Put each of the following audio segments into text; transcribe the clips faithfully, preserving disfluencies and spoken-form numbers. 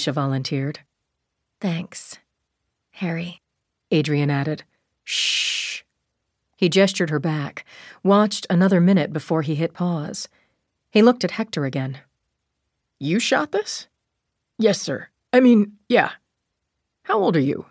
Tisha volunteered. Thanks, Harry, Adrian added. Shh. He gestured her back, watched another minute before he hit pause. He looked at Hector again. You shot this? Yes, sir. I mean, yeah. How old are you?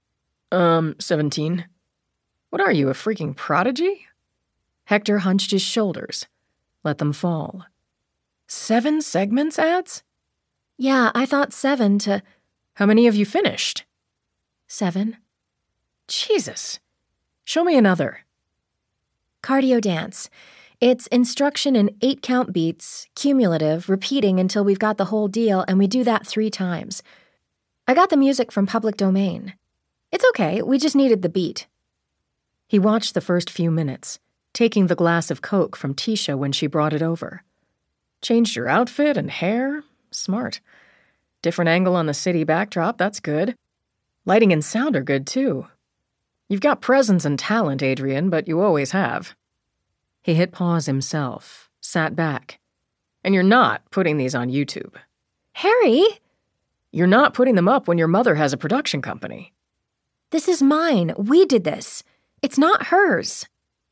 Um, seventeen. What are you, a freaking prodigy? Hector hunched his shoulders, let them fall. Seven segments ads? Yeah, I thought seven to... How many have you finished? Seven. Jesus. Show me another. Cardio dance. It's instruction in eight-count beats, cumulative, repeating until we've got the whole deal, and we do that three times. I got the music from Public Domain. It's okay, we just needed the beat. He watched the first few minutes, taking the glass of Coke from Tisha when she brought it over. Changed your outfit and hair? Smart. Different angle on the city backdrop, that's good. Lighting and sound are good, too. You've got presence and talent, Adrian, but you always have. He hit pause himself, sat back. And you're not putting these on YouTube. Harry! You're not putting them up when your mother has a production company. This is mine. We did this. It's not hers.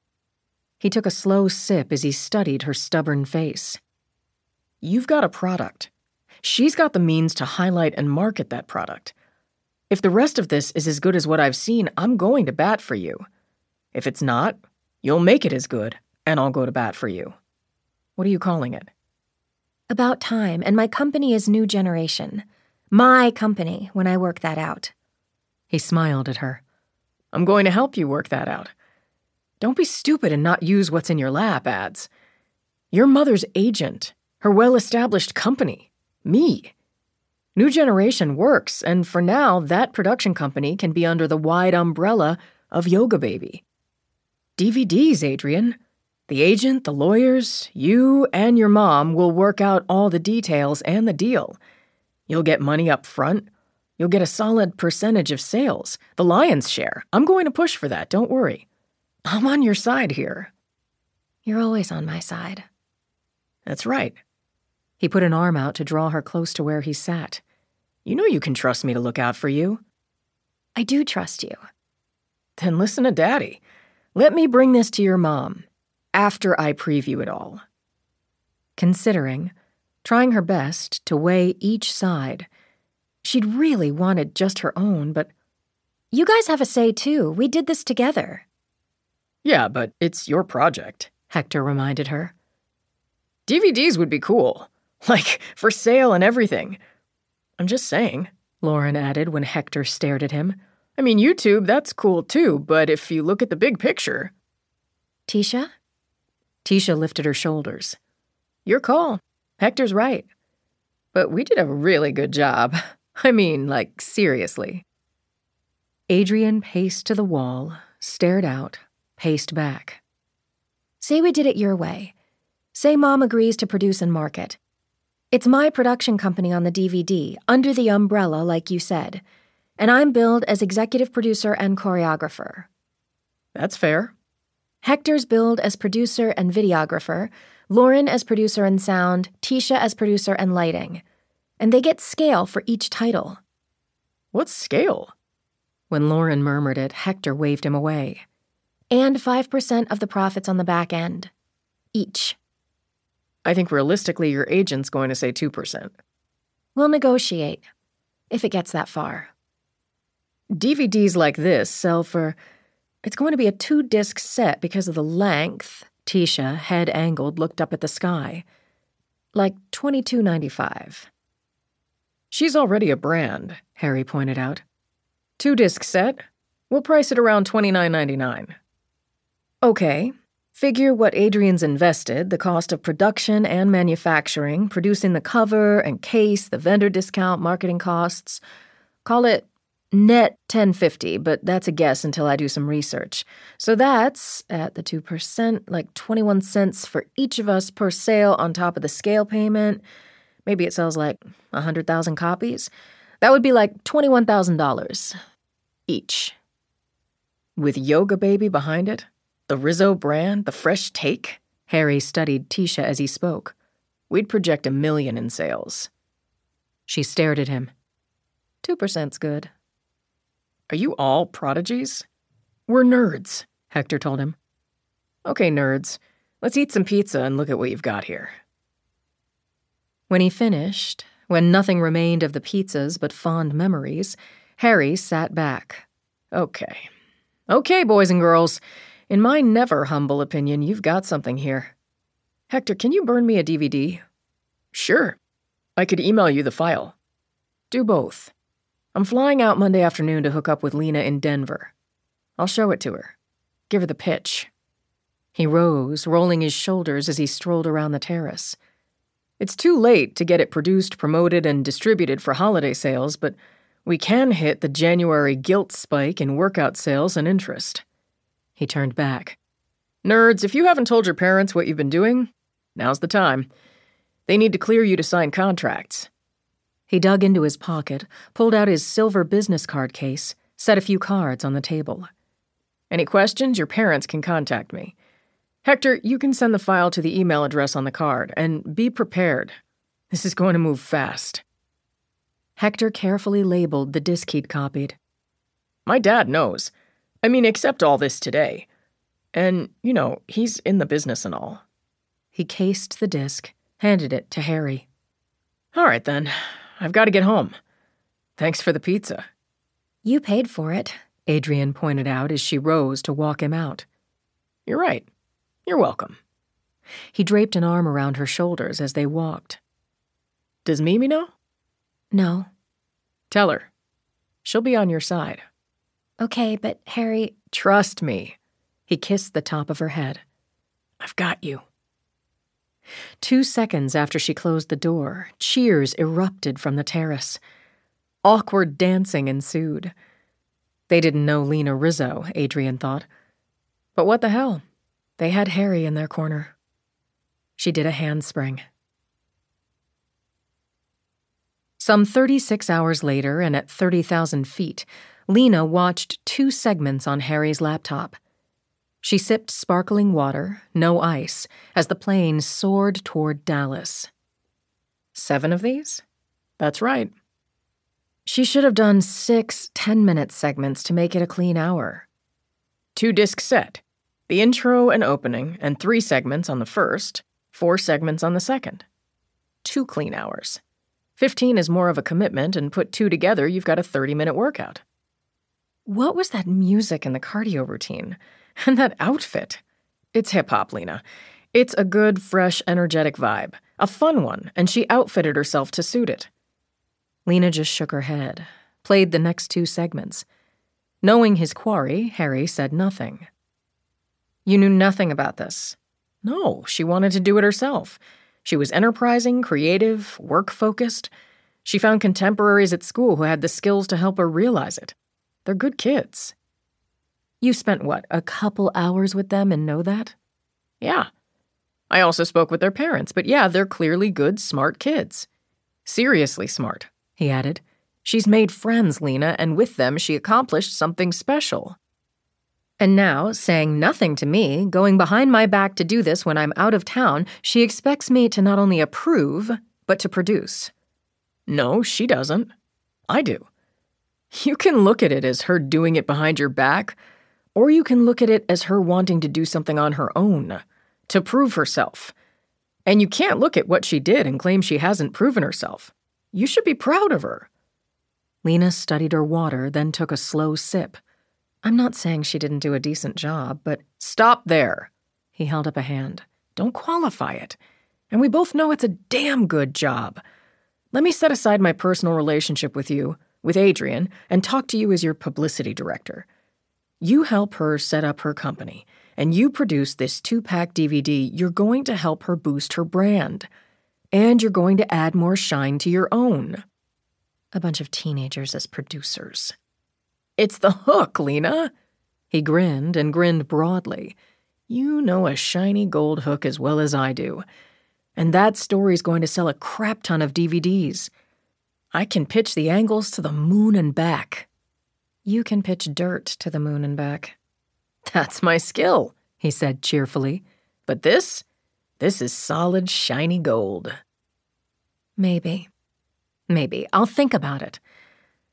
He took a slow sip as he studied her stubborn face. You've got a product. She's got the means to highlight and market that product. If the rest of this is as good as what I've seen, I'm going to bat for you. If it's not, you'll make it as good, and I'll go to bat for you. What are you calling it? About time, and my company is New Generation. My company, when I work that out. He smiled at her. I'm going to help you work that out. Don't be stupid and not use what's in your lap, ads. Your mother's agent, her well-established company, me. New Generation works, and for now, that production company can be under the wide umbrella of Yoga Baby. D V Ds, Adrian. The agent, the lawyers, you and your mom will work out all the details and the deal. You'll get money up front. You'll get a solid percentage of sales, the lion's share. I'm going to push for that, don't worry. I'm on your side here. You're always on my side. That's right. He put an arm out to draw her close to where he sat. You know you can trust me to look out for you. I do trust you. Then listen to Daddy. Let me bring this to your mom, after I preview it all. Considering, trying her best to weigh each side, she'd really wanted just her own, but... You guys have a say, too. We did this together. Yeah, but it's your project, Hector reminded her. D V Ds would be cool. Like, for sale and everything. I'm just saying, Lauren added when Hector stared at him. I mean, YouTube, that's cool, too, but if you look at the big picture... Tisha? Tisha lifted her shoulders. Your call. Hector's right. But we did a really good job. I mean, like, seriously. Adrian paced to the wall, stared out, paced back. Say we did it your way. Say Mom agrees to produce and market. It's my production company on the D V D, under the umbrella, like you said. And I'm billed as executive producer and choreographer. That's fair. Hector's billed as producer and videographer, Lauren as producer and sound, Tisha as producer and lighting. And they get scale for each title. What's scale? When Lauren murmured it, Hector waved him away. And five percent of the profits on the back end. Each. I think realistically your agent's going to say two percent. We'll negotiate, if it gets that far. D V Ds like this sell for... It's going to be a two-disc set because of the length. Tisha, head angled, looked up at the sky. Like twenty-two ninety-five. She's already a brand, Harry pointed out. Two-disc set. We'll price it around twenty-nine ninety-nine. Okay. Figure what Adrian's invested, the cost of production and manufacturing, producing the cover and case, the vendor discount, marketing costs. Call it net ten fifty, but that's a guess until I do some research. So that's, at the two percent, like twenty-one cents for each of us per sale on top of the scale payment. Maybe it sells like one hundred thousand copies. That would be like twenty-one thousand dollars each. With Yoga Baby behind it? The Rizzo brand, the fresh take? Harry studied Tisha as he spoke. We'd project a million in sales. She stared at him. Two percent's good. Are you all prodigies? We're nerds, Hector told him. Okay, nerds. Let's eat some pizza and look at what you've got here. When he finished, when nothing remained of the pizzas but fond memories, Harry sat back. Okay. Okay, boys and girls. In my never humble opinion, you've got something here. Hector, can you burn me a D V D? Sure. I could email you the file. Do both. I'm flying out Monday afternoon to hook up with Lena in Denver. I'll show it to her. Give her the pitch. He rose, rolling his shoulders as he strolled around the terrace. It's too late to get it produced, promoted, and distributed for holiday sales, but we can hit the January gilt spike in workout sales and interest. He turned back. Nerds, if you haven't told your parents what you've been doing, now's the time. They need to clear you to sign contracts. He dug into his pocket, pulled out his silver business card case, set a few cards on the table. Any questions, your parents can contact me. Hector, you can send the file to the email address on the card, and be prepared. This is going to move fast. Hector carefully labeled the disc he'd copied. My dad knows. I mean, accept all this today. And, you know, he's in the business and all. He cased the disc, handed it to Harry. All right, then. I've got to get home. Thanks for the pizza. You paid for it, Adrian pointed out as she rose to walk him out. You're right. You're welcome. He draped an arm around her shoulders as they walked. Does Mimi know? No. Tell her. She'll be on your side. Okay, but Harry... Trust me. He kissed the top of her head. I've got you. Two seconds after she closed the door, cheers erupted from the terrace. Awkward dancing ensued. They didn't know Lena Rizzo, Adrian thought. But what the hell? They had Harry in their corner. She did a handspring. Some thirty-six hours later, and at thirty thousand feet, Lena watched two segments on Harry's laptop. She sipped sparkling water, no ice, as the plane soared toward Dallas. Seven of these? That's right. She should have done six ten-minute segments to make it a clean hour. Two-disc set. The intro and opening, and three segments on the first, four segments on the second. Two clean hours. Fifteen is more of a commitment, and put two together, you've got a thirty-minute workout. What was that music in the cardio routine? And that outfit? It's hip-hop, Lena. It's a good, fresh, energetic vibe. A fun one, and she outfitted herself to suit it. Lena just shook her head, played the next two segments. Knowing his quarry, Harry said nothing. You knew nothing about this. No, she wanted to do it herself. She was enterprising, creative, work-focused. She found contemporaries at school who had the skills to help her realize it. They're good kids. You spent, what, a couple hours with them and know that? Yeah. I also spoke with their parents, but yeah, they're clearly good, smart kids. Seriously smart, he added. She's made friends, Lena, and with them she accomplished something special. And now, saying nothing to me, going behind my back to do this when I'm out of town, she expects me to not only approve, but to produce. No, she doesn't. I do. You can look at it as her doing it behind your back, or you can look at it as her wanting to do something on her own, to prove herself. And you can't look at what she did and claim she hasn't proven herself. You should be proud of her. Lena studied her water, then took a slow sip. I'm not saying she didn't do a decent job, but stop there. He held up a hand. Don't qualify it. And we both know it's a damn good job. Let me set aside my personal relationship with you, with Adrian, and talk to you as your publicity director. You help her set up her company, and you produce this two-pack D V D. You're going to help her boost her brand. And you're going to add more shine to your own. A bunch of teenagers as producers. It's the hook, Lena. He grinned and grinned broadly. You know a shiny gold hook as well as I do. And that story's going to sell a crap ton of D V Ds. I can pitch the angles to the moon and back. You can pitch dirt to the moon and back. That's my skill, he said cheerfully. But this, this is solid, shiny gold. Maybe. Maybe. I'll think about it.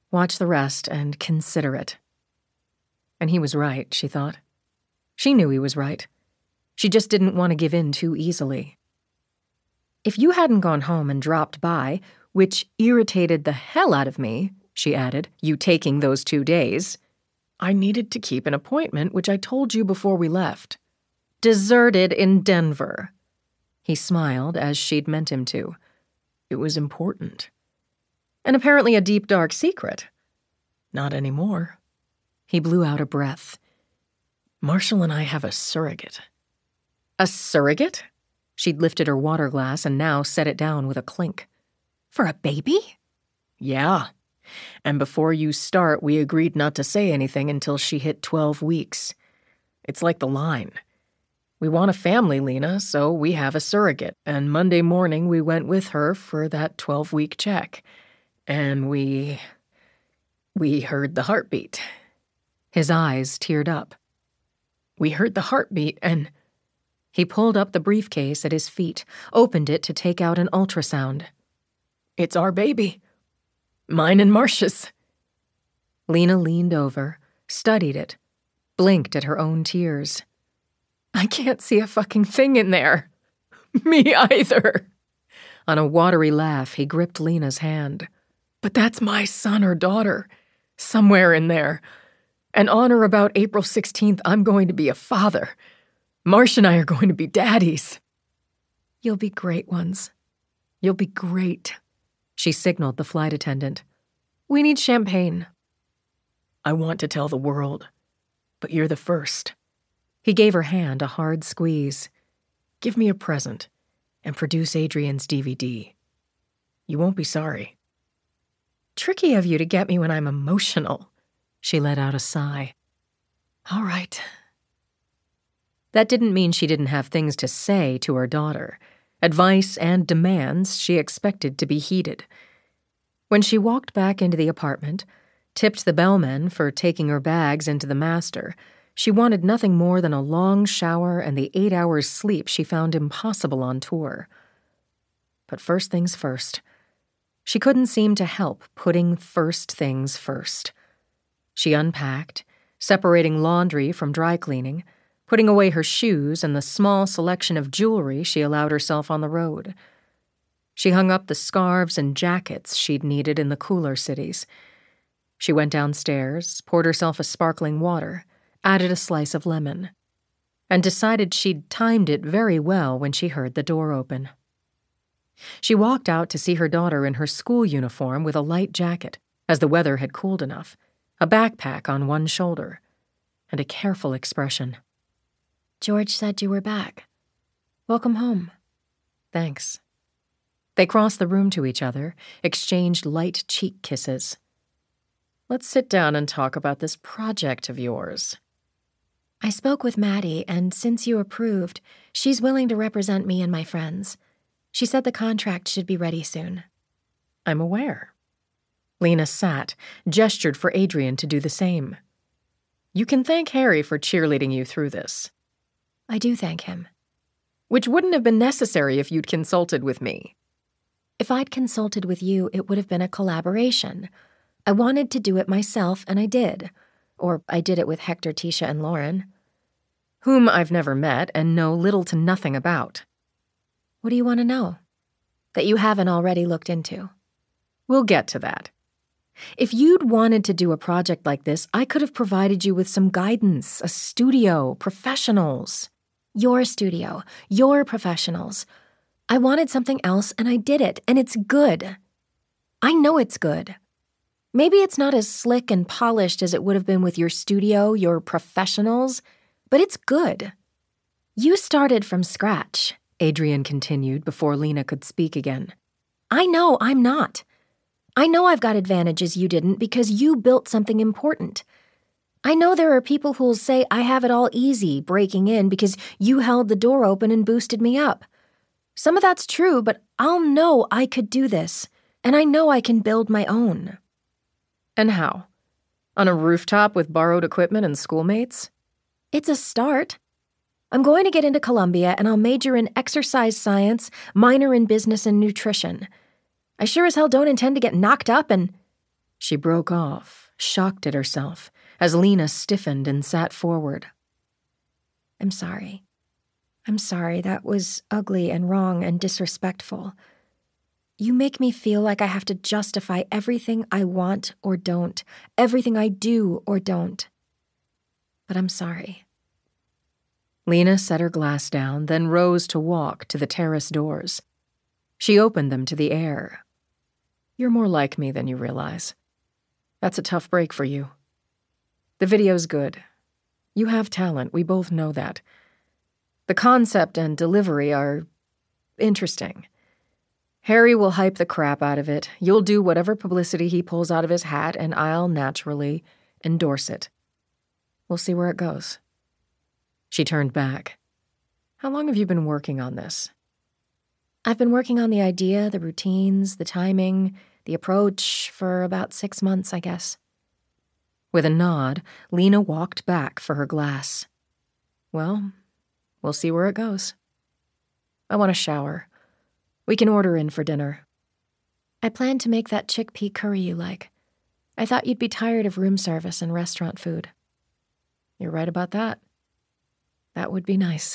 Watch the rest and consider it. And he was right, she thought. She knew he was right. She just didn't want to give in too easily. If you hadn't gone home and dropped by, which irritated the hell out of me, she added, you taking those two days, I needed to keep an appointment, which I told you before we left. Deserted in Denver. He smiled, as she'd meant him to. It was important. And apparently a deep, dark secret. Not anymore. He blew out a breath. Marshall and I have a surrogate. A surrogate? She'd lifted her water glass and now set it down with a clink. For a baby? Yeah. And before you start, we agreed not to say anything until she hit twelve weeks. It's like the line. We want a family, Lena, so we have a surrogate, and Monday morning we went with her for that twelve-week check. And we... we heard the heartbeat. His eyes teared up. We heard the heartbeat, and... He pulled up the briefcase at his feet, opened it to take out an ultrasound. It's our baby. Mine and Marcia's. Lena leaned over, studied it, blinked at her own tears. I can't see a fucking thing in there. Me either. On a watery laugh, he gripped Lena's hand. But that's my son or daughter, somewhere in there. And on or about April sixteenth, I'm going to be a father. Marcia and I are going to be daddies. You'll be great ones. You'll be great. She signaled the flight attendant. We need champagne. I want to tell the world, but you're the first. He gave her hand a hard squeeze. Give me a present and produce Adrian's D V D. You won't be sorry. Tricky of you to get me when I'm emotional. She let out a sigh. All right. That didn't mean she didn't have things to say to her daughter. Advice and demands she expected to be heeded. When she walked back into the apartment, tipped the bellman for taking her bags into the master, she wanted nothing more than a long shower and the eight hours sleep she found impossible on tour. But first things first. She couldn't seem to help putting first things first. She unpacked, separating laundry from dry cleaning, putting away her shoes and the small selection of jewelry she allowed herself on the road. She hung up the scarves and jackets she'd needed in the cooler cities. She went downstairs, poured herself a sparkling water, added a slice of lemon, and decided she'd timed it very well when she heard the door open. She walked out to see her daughter in her school uniform with a light jacket, as the weather had cooled enough, a backpack on one shoulder, and a careful expression. George said you were back. Welcome home. Thanks. They crossed the room to each other, exchanged light cheek kisses. Let's sit down and talk about this project of yours. I spoke with Maddie, and since you approved, she's willing to represent me and my friends. She said the contract should be ready soon. I'm aware. Lena sat, gestured for Adrian to do the same. You can thank Harry for cheerleading you through this. I do thank him. Which wouldn't have been necessary if you'd consulted with me. If I'd consulted with you, it would have been a collaboration. I wanted to do it myself, and I did. Or I did it with Hector, Tisha, and Lauren. Whom I've never met and know little to nothing about. What do you want to know? That you haven't already looked into? We'll get to that. If you'd wanted to do a project like this, I could have provided you with some guidance, a studio, professionals. Your studio, your professionals. I wanted something else, and I did it, and it's good. I know it's good. Maybe it's not as slick and polished as it would have been with your studio, your professionals, but it's good. You started from scratch, Adrian continued before Lena could speak again. I know I'm not. I know I've got advantages you didn't because you built something important. I know there are people who'll say I have it all easy breaking in because you held the door open and boosted me up. Some of that's true, but I'll know I could do this, and I know I can build my own. And how? On a rooftop with borrowed equipment and schoolmates? It's a start. I'm going to get into Columbia, and I'll major in exercise science, minor in business and nutrition. I sure as hell don't intend to get knocked up and... She broke off, shocked at herself, as Lena stiffened and sat forward. I'm sorry. I'm sorry, that was ugly and wrong and disrespectful. You make me feel like I have to justify everything I want or don't, everything I do or don't. But I'm sorry. Lena set her glass down, then rose to walk to the terrace doors. She opened them to the air. You're more like me than you realize. That's a tough break for you. The video's good. You have talent, we both know that. The concept and delivery are interesting. Harry will hype the crap out of it. You'll do whatever publicity he pulls out of his hat, and I'll naturally endorse it. We'll see where it goes. She turned back. How long have you been working on this? I've been working on the idea, the routines, the timing, the approach for about six months, I guess. With a nod, Lena walked back for her glass. Well, we'll see where it goes. I want a shower. We can order in for dinner. I planned to make that chickpea curry you like. I thought you'd be tired of room service and restaurant food. You're right about that. That would be nice.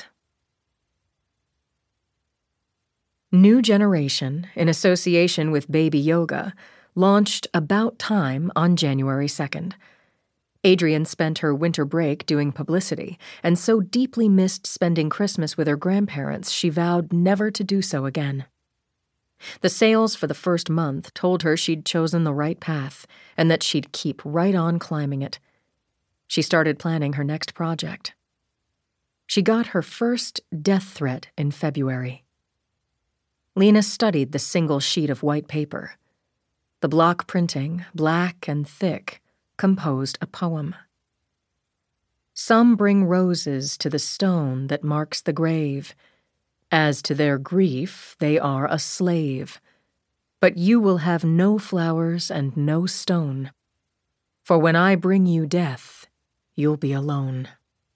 New Generation, in association with Baby Yoga, launched About Time on January second. Adrienne spent her winter break doing publicity, and so deeply missed spending Christmas with her grandparents she vowed never to do so again. The sales for the first month told her she'd chosen the right path, and that she'd keep right on climbing it. She started planning her next project. She got her first death threat in February. Lena studied the single sheet of white paper. The block printing, black and thick, composed a poem. Some bring roses to the stone that marks the grave. As to their grief, they are a slave. But you will have no flowers and no stone. For when I bring you death, you'll be alone.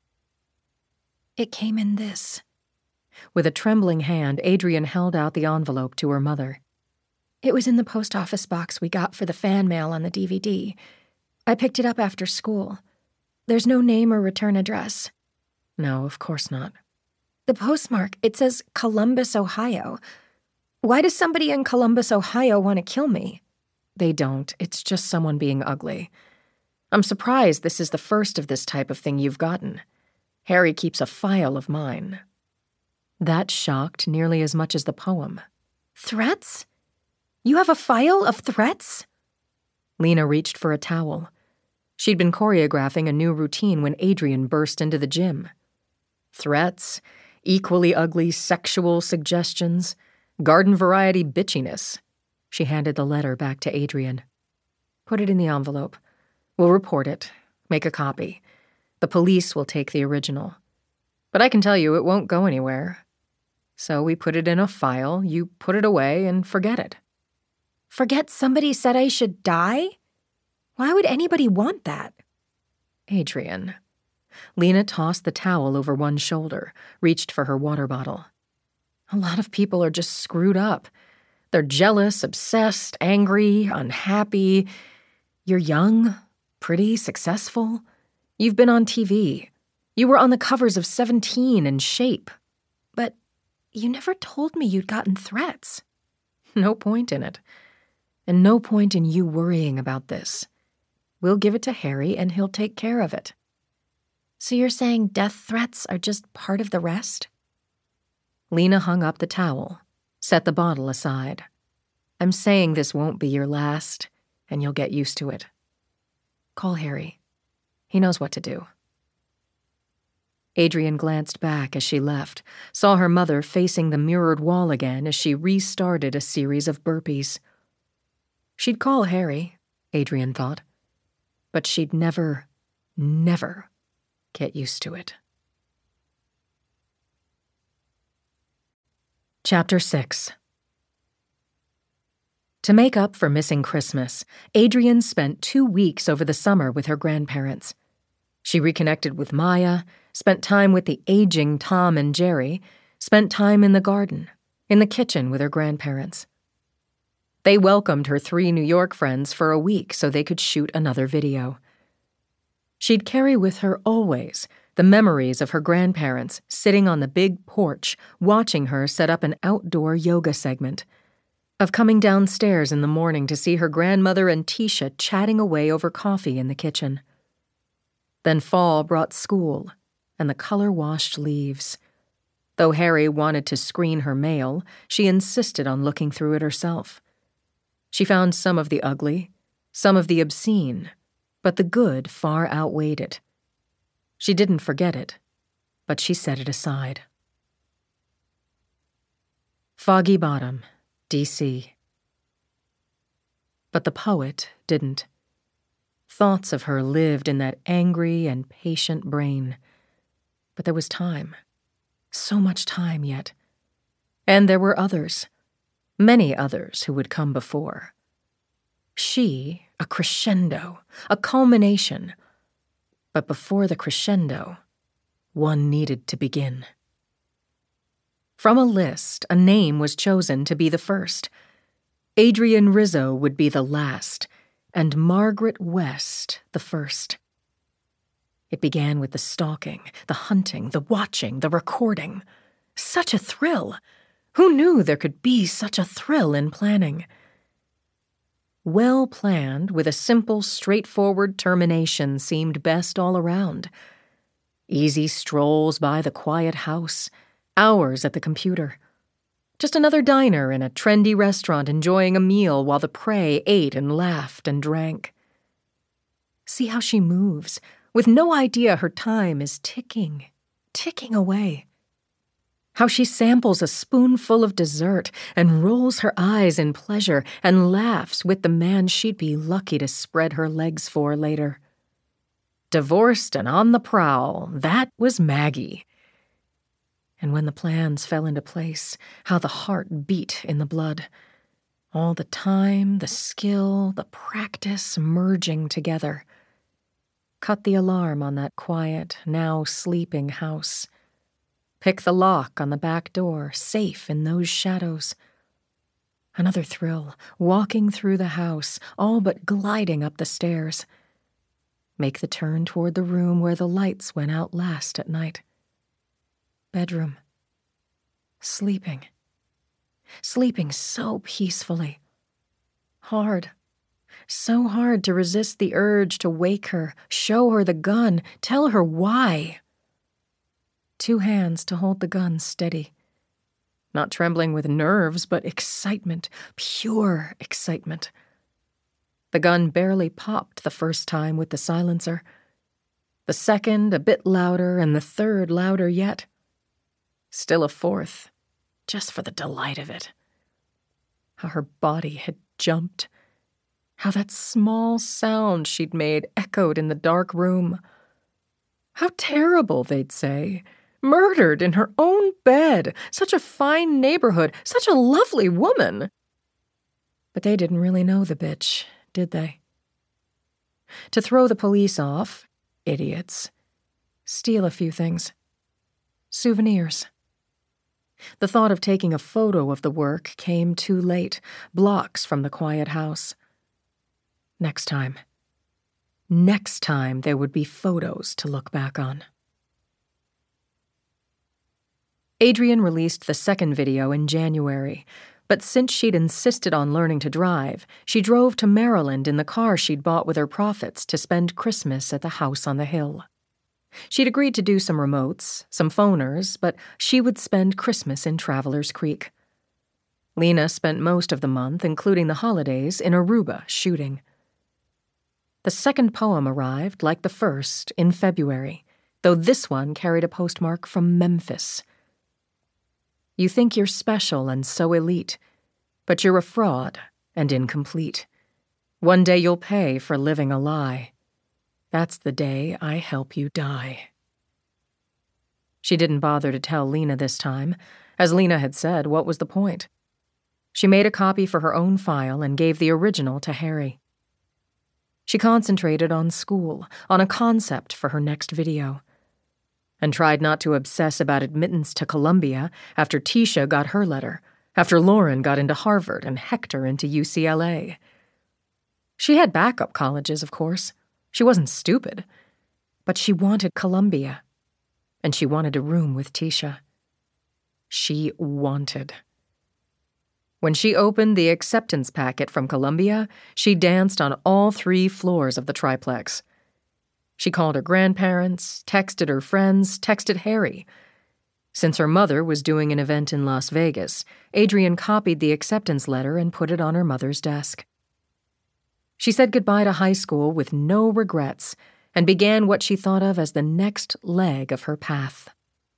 It came in this. With a trembling hand, Adrienne held out the envelope to her mother. It was in the post office box we got for the fan mail on the D V D. I picked it up after school. There's no name or return address. No, of course not. The postmark, it says Columbus, Ohio. Why does somebody in Columbus, Ohio want to kill me? They don't. It's just someone being ugly. I'm surprised this is the first of this type of thing you've gotten. Harry keeps a file of mine. That shocked nearly as much as the poem. Threats? You have a file of threats? Lena reached for a towel. She'd been choreographing a new routine when Adrienne burst into the gym. Threats, equally ugly sexual suggestions, garden variety bitchiness. She handed the letter back to Adrienne. Put it in the envelope. We'll report it. Make a copy. The police will take the original. But I can tell you it won't go anywhere. So we put it in a file, you put it away, and forget it. Forget somebody said I should die? Why would anybody want that? Adrienne. Lena tossed the towel over one shoulder, reached for her water bottle. A lot of people are just screwed up. They're jealous, obsessed, angry, unhappy. You're young, pretty, successful. You've been on T V. You were on the covers of Seventeen and Shape. But you never told me you'd gotten threats. No point in it. And no point in you worrying about this. We'll give it to Harry and he'll take care of it. So you're saying death threats are just part of the rest? Lena hung up the towel, set the bottle aside. I'm saying this won't be your last, and you'll get used to it. Call Harry. He knows what to do. Adrienne glanced back as she left, saw her mother facing the mirrored wall again as she restarted a series of burpees. She'd call Harry, Adrienne thought, but she'd never, never get used to it. Chapter six. To make up for missing Christmas, Adrienne spent two weeks over the summer with her grandparents. She reconnected with Maya, spent time with the aging Tom and Jerry, spent time in the garden, in the kitchen with her grandparents. They welcomed her three New York friends for a week so they could shoot another video. She'd carry with her always the memories of her grandparents sitting on the big porch watching her set up an outdoor yoga segment, of coming downstairs in the morning to see her grandmother and Tisha chatting away over coffee in the kitchen. Then fall brought school and the color-washed leaves. Though Harry wanted to screen her mail, she insisted on looking through it herself. She found some of the ugly, some of the obscene, but the good far outweighed it. She didn't forget it, but she set it aside. Foggy Bottom, D C But the poet didn't. Thoughts of her lived in that angry and patient brain. But there was time. So much time yet. And there were others. Many others who would come before. She, a crescendo, a culmination. But before the crescendo, one needed to begin. From a list, a name was chosen to be the first. Adrienne Rizzo would be the last, and Margaret West the first. It began with the stalking, the hunting, the watching, the recording. Such a thrill! Who knew there could be such a thrill in planning? Well planned, with a simple, straightforward termination seemed best all around. Easy strolls by the quiet house, hours at the computer. Just another diner in a trendy restaurant enjoying a meal while the prey ate and laughed and drank. See how she moves, with no idea her time is ticking, ticking away. How she samples a spoonful of dessert and rolls her eyes in pleasure and laughs with the man she'd be lucky to spread her legs for later. Divorced and on the prowl, that was Maggie. And when the plans fell into place, how the heart beat in the blood. All the time, the skill, the practice merging together. Cut the alarm on that quiet, now sleeping house. Pick the lock on the back door, safe in those shadows. Another thrill, walking through the house, all but gliding up the stairs. Make the turn toward the room where the lights went out last at night. Bedroom. Sleeping. Sleeping so peacefully. Hard. So hard to resist the urge to wake her, show her the gun, tell her why. Two hands to hold the gun steady. Not trembling with nerves, but excitement, pure excitement. The gun barely popped the first time with the silencer. The second a bit louder, and the third louder yet. Still a fourth, just for the delight of it. How her body had jumped. How that small sound she'd made echoed in the dark room. How terrible, they'd say. Murdered in her own bed. Such a fine neighborhood. Such a lovely woman. But they didn't really know the bitch, did they? To throw the police off, idiots. Steal a few things. Souvenirs. The thought of taking a photo of the work came too late, blocks from the quiet house. Next time. Next time there would be photos to look back on. Adrienne released the second video in January, but since she'd insisted on learning to drive, she drove to Maryland in the car she'd bought with her profits to spend Christmas at the house on the hill. She'd agreed to do some remotes, some phoners, but she would spend Christmas in Travelers Creek. Lena spent most of the month, including the holidays, in Aruba shooting. The second poem arrived, like the first, in February, though this one carried a postmark from Memphis. You think you're special and so elite, but you're a fraud and incomplete. One day you'll pay for living a lie. That's the day I help you die. She didn't bother to tell Lena this time. As Lena had said, what was the point? She made a copy for her own file and gave the original to Harry. She concentrated on school, on a concept for her next video, and tried not to obsess about admittance to Columbia after Tisha got her letter, after Lauren got into Harvard and Hector into U C L A. She had backup colleges, of course. She wasn't stupid. But she wanted Columbia. And she wanted a room with Tisha. She wanted. When she opened the acceptance packet from Columbia, she danced on all three floors of the triplex. She called her grandparents, texted her friends, texted Harry. Since her mother was doing an event in Las Vegas, Adrienne copied the acceptance letter and put it on her mother's desk. She said goodbye to high school with no regrets and began what she thought of as the next leg of her path.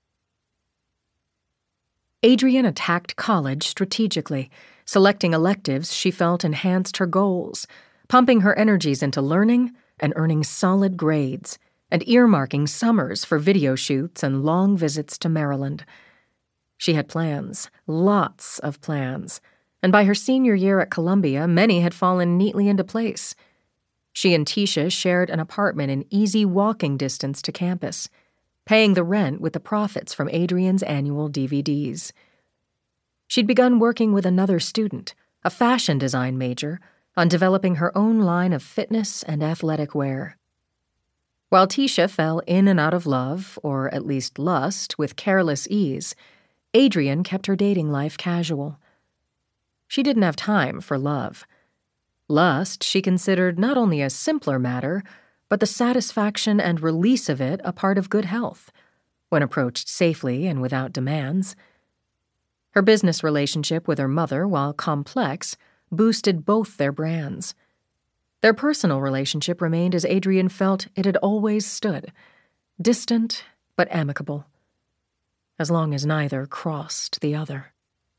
Adrienne attacked college strategically, selecting electives she felt enhanced her goals, pumping her energies into learning and earning solid grades, and earmarking summers for video shoots and long visits to Maryland. She had plans, lots of plans, and by her senior year at Columbia, many had fallen neatly into place. She and Tisha shared an apartment in easy walking distance to campus, paying the rent with the profits from Adrienne's annual D V Ds. She'd begun working with another student, a fashion design major, on developing her own line of fitness and athletic wear. While Tisha fell in and out of love, or at least lust, with careless ease, Adrienne kept her dating life casual. She didn't have time for love. Lust she considered not only a simpler matter, but the satisfaction and release of it a part of good health, when approached safely and without demands. Her business relationship with her mother, while complex, boosted both their brands. Their personal relationship remained as Adrienne felt it had always stood, distant but amicable, as long as neither crossed the other.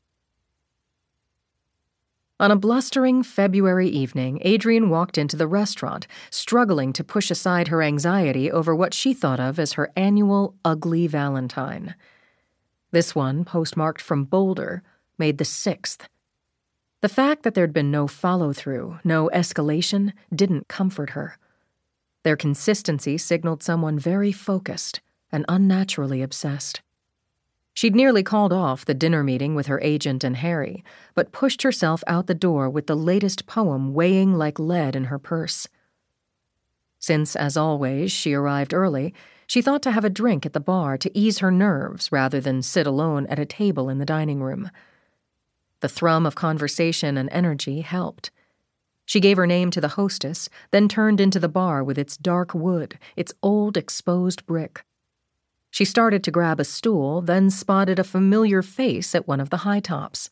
On a blustering February evening, Adrienne walked into the restaurant, struggling to push aside her anxiety over what she thought of as her annual ugly Valentine. This one, postmarked from Boulder, made the sixth. The fact that there'd been no follow-through, no escalation, didn't comfort her. Their consistency signaled someone very focused and unnaturally obsessed. She'd nearly called off the dinner meeting with her agent and Harry, but pushed herself out the door with the latest poem weighing like lead in her purse. Since, as always, she arrived early, she thought to have a drink at the bar to ease her nerves rather than sit alone at a table in the dining room. The thrum of conversation and energy helped. She gave her name to the hostess, then turned into the bar with its dark wood, its old exposed brick. She started to grab a stool, then spotted a familiar face at one of the high tops.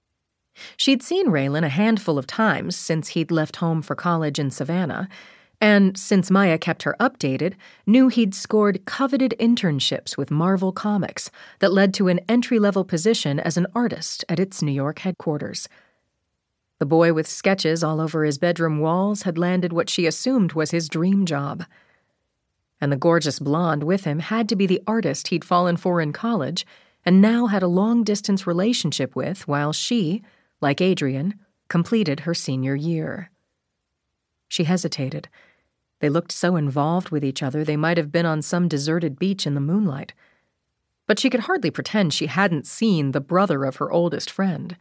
She'd seen Raylan a handful of times since he'd left home for college in Savannah, and since Maya kept her updated, knew he'd scored coveted internships with Marvel Comics that led to an entry-level position as an artist at its New York headquarters. The boy with sketches all over his bedroom walls had landed what she assumed was his dream job. And the gorgeous blonde with him had to be the artist he'd fallen for in college and now had a long-distance relationship with while she, like Adrienne, completed her senior year. She hesitated. They looked so involved with each other they might have been on some deserted beach in the moonlight. But she could hardly pretend she hadn't seen the brother of her oldest friend.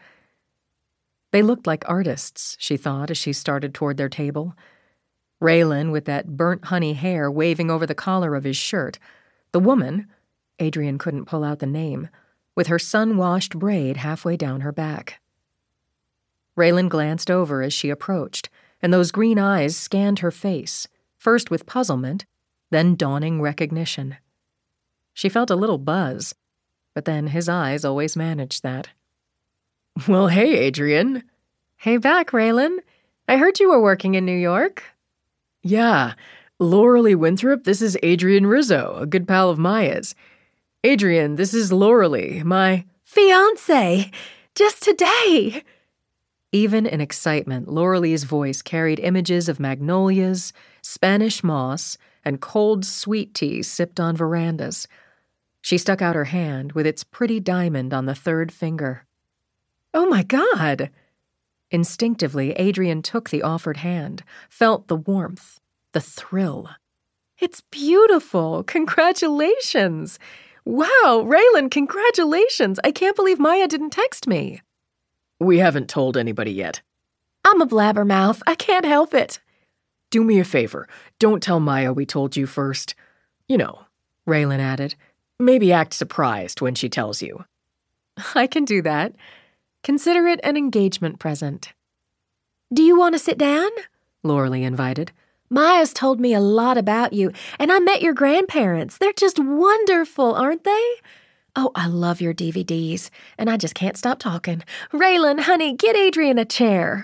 They looked like artists, she thought as she started toward their table. Raylan with that burnt honey hair waving over the collar of his shirt. The woman, Adrienne couldn't pull out the name, with her sun-washed braid halfway down her back. Raylan glanced over as she approached, and those green eyes scanned her face, first with puzzlement, then dawning recognition. She felt a little buzz, but then his eyes always managed that. "Well, hey, Adrienne." "Hey back, Raylan. I heard you were working in New York." "Yeah, Lauralee Winthrop, this is Adrienne Rizzo, a good pal of Maya's. Adrienne, this is Lauralee, my..." "Fiancé! Just today!" Even in excitement, Lauralee's voice carried images of magnolias, Spanish moss, and cold sweet tea sipped on verandas. She stuck out her hand with its pretty diamond on the third finger. "Oh my God!" Instinctively, Adrienne took the offered hand, felt the warmth, the thrill. "It's beautiful! Congratulations! Wow, Raylan, congratulations! I can't believe Maya didn't text me." We haven't told anybody yet. I'm a blabbermouth. I can't help it. Do me a favor. Don't tell Maya we told you first. You know, Raylan added. Maybe act surprised when she tells you. I can do that. Consider it an engagement present. Do you want to sit down? Loralee invited. Maya's told me a lot about you, and I met your grandparents. They're just wonderful, aren't they? Oh, I love your D V Ds, and I just can't stop talking. Raylan, honey, get Adrian a chair.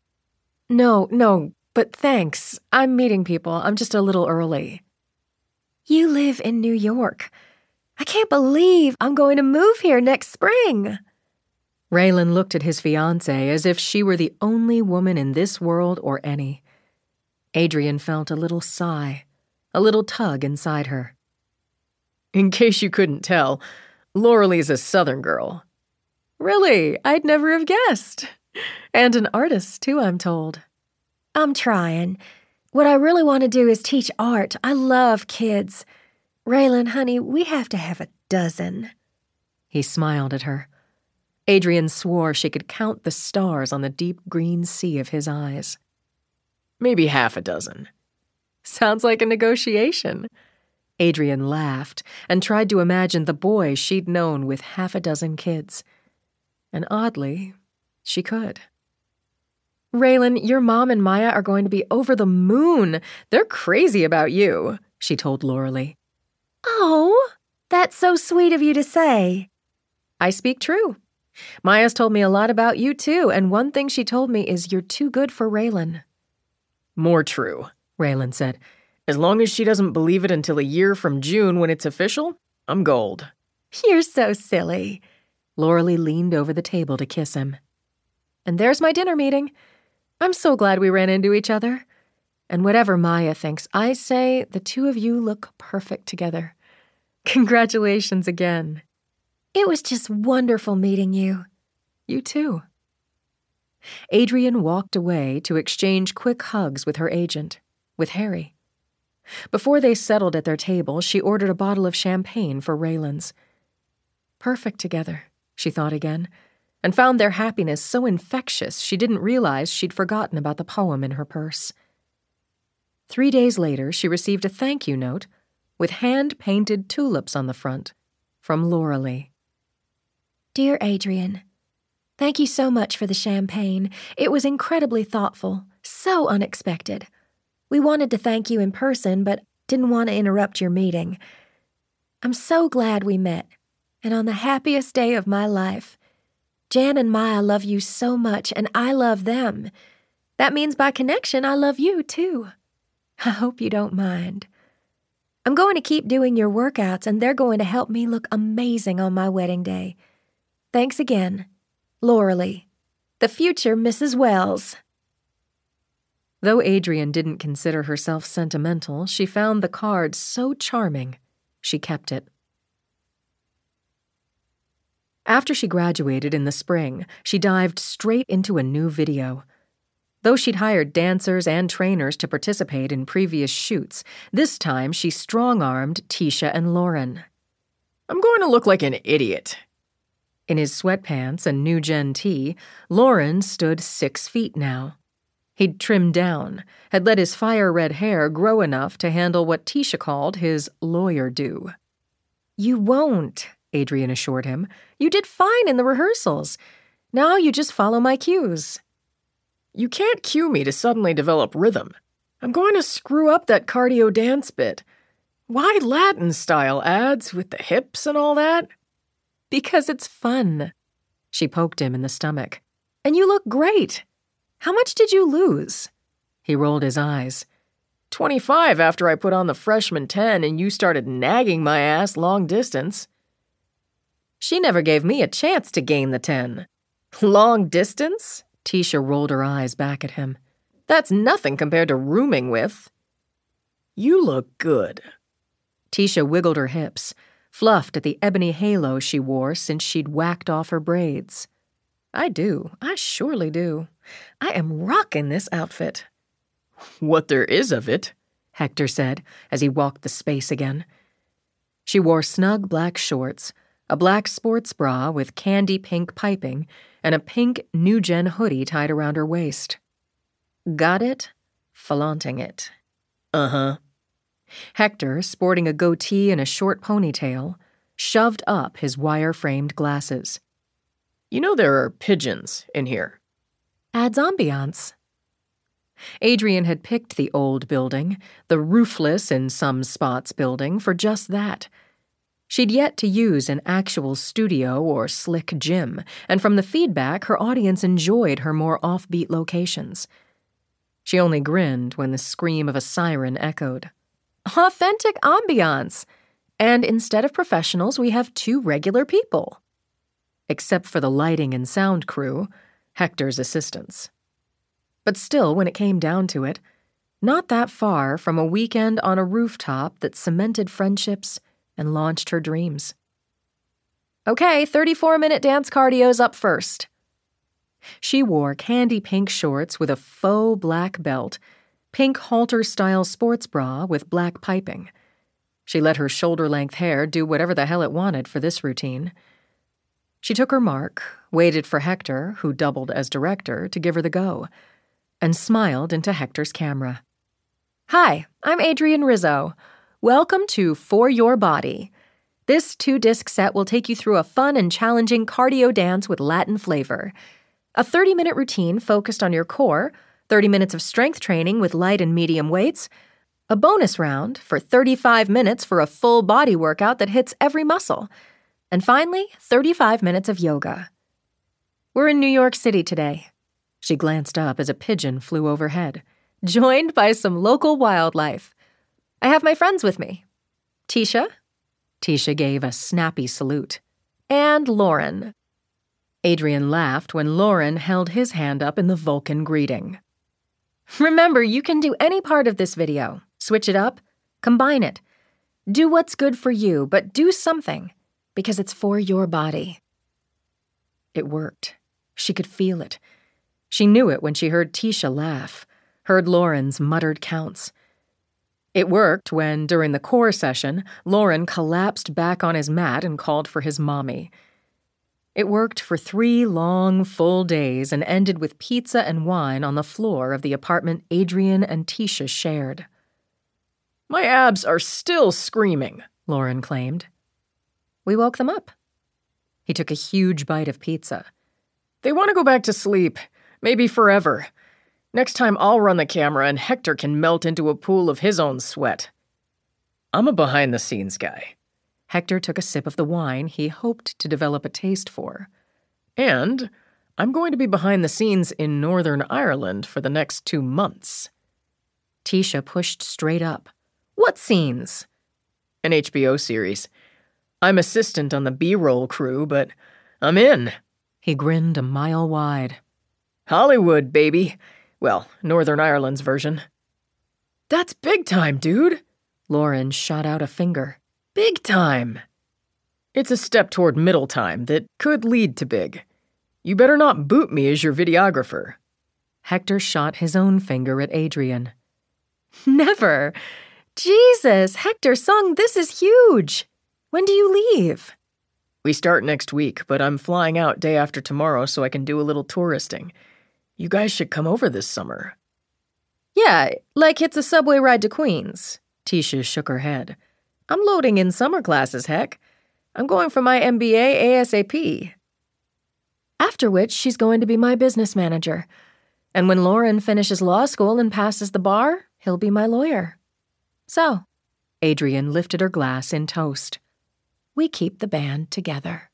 No, no, but thanks. I'm meeting people. I'm just a little early. You live in New York. I can't believe I'm going to move here next spring. Raylan looked at his fiancée as if she were the only woman in this world or any. Adrian felt a little sigh, a little tug inside her. In case you couldn't tell, Loralee's a Southern girl. Really? I'd never have guessed. And an artist, too, I'm told. I'm trying. What I really want to do is teach art. I love kids. Raylan, honey, we have to have a dozen. He smiled at her. Adrian swore she could count the stars on the deep green sea of his eyes. Maybe half a dozen. Sounds like a negotiation. Adrian laughed and tried to imagine the boy she'd known with half a dozen kids. And oddly, she could. Raylan, your mom and Maya are going to be over the moon. They're crazy about you, she told Loralee. Oh, that's so sweet of you to say. I speak true. Maya's told me a lot about you, too, and one thing she told me is you're too good for Raylan. More true, Raylan said. As long as she doesn't believe it until a year from June when it's official, I'm gold. You're so silly. Loralee leaned over the table to kiss him. And there's my dinner meeting. I'm so glad we ran into each other. And whatever Maya thinks, I say the two of you look perfect together. Congratulations again. It was just wonderful meeting you. You too. Adrian walked away to exchange quick hugs with her agent, with Harry. Before they settled at their table, she ordered a bottle of champagne for Raylan's. Perfect together, she thought again, and found their happiness so infectious she didn't realize she'd forgotten about the poem in her purse. Three days later, she received a thank you note with hand-painted tulips on the front from Loralee. Dear Adrian, thank you so much for the champagne. It was incredibly thoughtful, so unexpected. We wanted to thank you in person, but didn't want to interrupt your meeting. I'm so glad we met, and on the happiest day of my life. Jan and Maya love you so much, and I love them. That means by connection, I love you, too. I hope you don't mind. I'm going to keep doing your workouts, and they're going to help me look amazing on my wedding day. Thanks again, Loralee, the future Missus Wells. Though Adrian didn't consider herself sentimental, she found the card so charming, she kept it. After she graduated in the spring, she dived straight into a new video. Though she'd hired dancers and trainers to participate in previous shoots, this time she strong-armed Tisha and Lauren. I'm going to look like an idiot. In his sweatpants and new gen tee, Lauren stood six feet now. He'd trimmed down, had let his fire-red hair grow enough to handle what Tisha called his lawyer do. You won't, Adrian assured him. You did fine in the rehearsals. Now you just follow my cues. You can't cue me to suddenly develop rhythm. I'm going to screw up that cardio dance bit. Why Latin-style ads with the hips and all that? Because it's fun. She poked him in the stomach. And you look great. How much did you lose? He rolled his eyes. Twenty-five after I put on the freshman ten and you started nagging my ass long distance. She never gave me a chance to gain the ten. Long distance? Tisha rolled her eyes back at him. That's nothing compared to rooming with. You look good. Tisha wiggled her hips, fluffed at the ebony halo she wore since she'd whacked off her braids. I do. I surely do. I am rocking this outfit. What there is of it, Hector said as he walked the space again. She wore snug black shorts, a black sports bra with candy pink piping, and a pink New Gen hoodie tied around her waist. Got it? Flaunting it. Uh-huh. Hector, sporting a goatee and a short ponytail, shoved up his wire-framed glasses. You know there are pigeons in here. Adds ambiance. Adrian had picked the old building, the roofless in some spots building, for just that. She'd yet to use an actual studio or slick gym, and from the feedback, her audience enjoyed her more offbeat locations. She only grinned when the scream of a siren echoed. Authentic ambiance! And instead of professionals, we have two regular people. Except for the lighting and sound crew, Hector's assistants. But still, when it came down to it, not that far from a weekend on a rooftop that cemented friendships and launched her dreams. Okay, thirty-four minute dance cardio's up first. She wore candy pink shorts with a faux black belt, pink halter-style sports bra with black piping. She let her shoulder-length hair do whatever the hell it wanted for this routine. She took her mark, waited for Hector, who doubled as director, to give her the go, and smiled into Hector's camera. Hi, I'm Adrian Rizzo. Welcome to For Your Body. This two-disc set will take you through a fun and challenging cardio dance with Latin flavor. A thirty-minute routine focused on your core, thirty minutes of strength training with light and medium weights, a bonus round for thirty-five minutes for a full body workout that hits every muscle, and finally, thirty-five minutes of yoga. We're in New York City today. She glanced up as a pigeon flew overhead, joined by some local wildlife. I have my friends with me. Tisha? Tisha gave a snappy salute. And Lauren. Adrian laughed when Lauren held his hand up in the Vulcan greeting. Remember, you can do any part of this video. Switch it up. Combine it. Do what's good for you, but do something, because it's for your body. It worked. She could feel it. She knew it when she heard Tisha laugh, heard Lauren's muttered counts. It worked when, during the core session, Lauren collapsed back on his mat and called for his mommy. It worked for three long, full days and ended with pizza and wine on the floor of the apartment Adrian and Tisha shared. My abs are still screaming, Lauren claimed. We woke them up. He took a huge bite of pizza. They want to go back to sleep, maybe forever. Next time I'll run the camera and Hector can melt into a pool of his own sweat. I'm a behind-the-scenes guy. Hector took a sip of the wine he hoped to develop a taste for. And I'm going to be behind the scenes in Northern Ireland for the next two months. Tisha pushed straight up. What scenes? An H B O series. I'm assistant on the B-roll crew, but I'm in. He grinned a mile wide. Hollywood, baby. Well, Northern Ireland's version. That's big time, dude. Lauren shot out a finger. Big time. It's a step toward middle time that could lead to big. You better not boot me as your videographer. Hector shot his own finger at Adrian. Never. Jesus, Hector Sung, this is huge. When do you leave? We start next week, but I'm flying out day after tomorrow so I can do a little touristing. You guys should come over this summer. Yeah, like it's a subway ride to Queens. Tisha shook her head. I'm loading in summer classes, heck. I'm going for my M B A ASAP. After which, she's going to be my business manager. And when Lauren finishes law school and passes the bar, he'll be my lawyer. So, Adrian lifted her glass in toast. We keep the band together.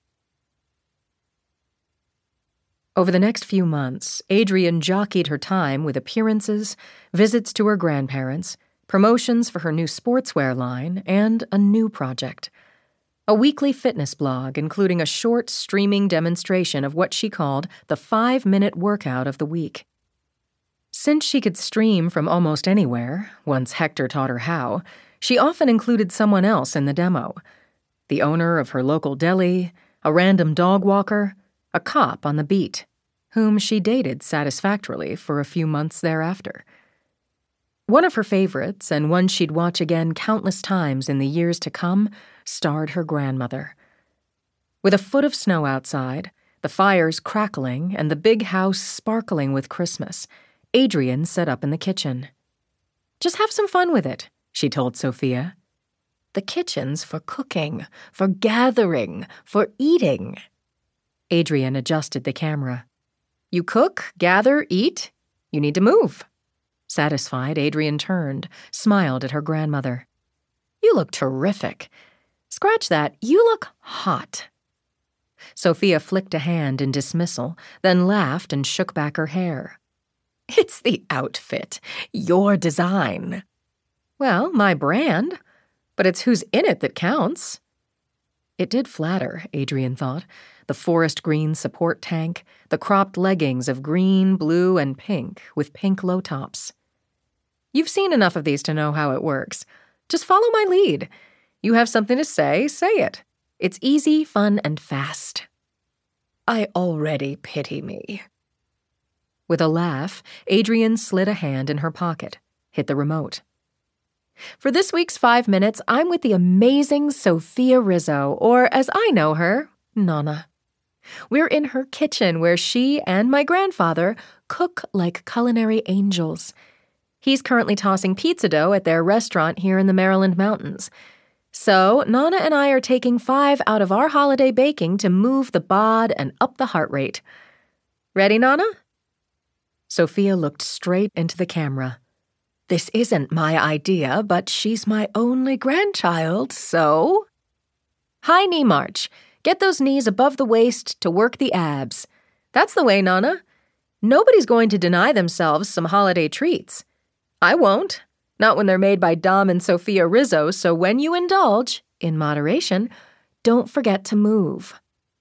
Over the next few months, Adrian jockeyed her time with appearances, visits to her grandparents, promotions for her new sportswear line, and a new project. A weekly fitness blog including a short streaming demonstration of what she called the five-minute workout of the week. Since she could stream from almost anywhere, once Hector taught her how, she often included someone else in the demo. The owner of her local deli, a random dog walker, a cop on the beat, whom she dated satisfactorily for a few months thereafter. One of her favorites, and one she'd watch again countless times in the years to come, starred her grandmother. With a foot of snow outside, the fires crackling, and the big house sparkling with Christmas, Adrian set up in the kitchen. "Just have some fun with it," she told Sophia. "The kitchen's for cooking, for gathering, for eating." Adrian adjusted the camera. "You cook, gather, eat. You need to move." Satisfied, Adrian turned, smiled at her grandmother. "You look terrific. Scratch that, you look hot." Sophia flicked a hand in dismissal, then laughed and shook back her hair. "It's the outfit, your design." "Well, my brand, but it's who's in it that counts." It did flatter, Adrian thought, the forest green support tank, the cropped leggings of green, blue, and pink with pink low tops. "You've seen enough of these to know how it works. Just follow my lead. You have something to say, say it. It's easy, fun, and fast." "I already pity me." With a laugh, Adrian slid a hand in her pocket, hit the remote. "For this week's Five Minutes, I'm with the amazing Sophia Rizzo, or as I know her, Nana. We're in her kitchen where she and my grandfather cook like culinary angels. He's currently tossing pizza dough at their restaurant here in the Maryland mountains. So, Nana and I are taking five out of our holiday baking to move the bod and up the heart rate. Ready, Nana?" Sophia looked straight into the camera. "This isn't my idea, but she's my only grandchild, so—" "High knee march. Get those knees above the waist to work the abs. That's the way, Nana. Nobody's going to deny themselves some holiday treats. I won't. Not when they're made by Dom and Sophia Rizzo, so when you indulge, in moderation, don't forget to move."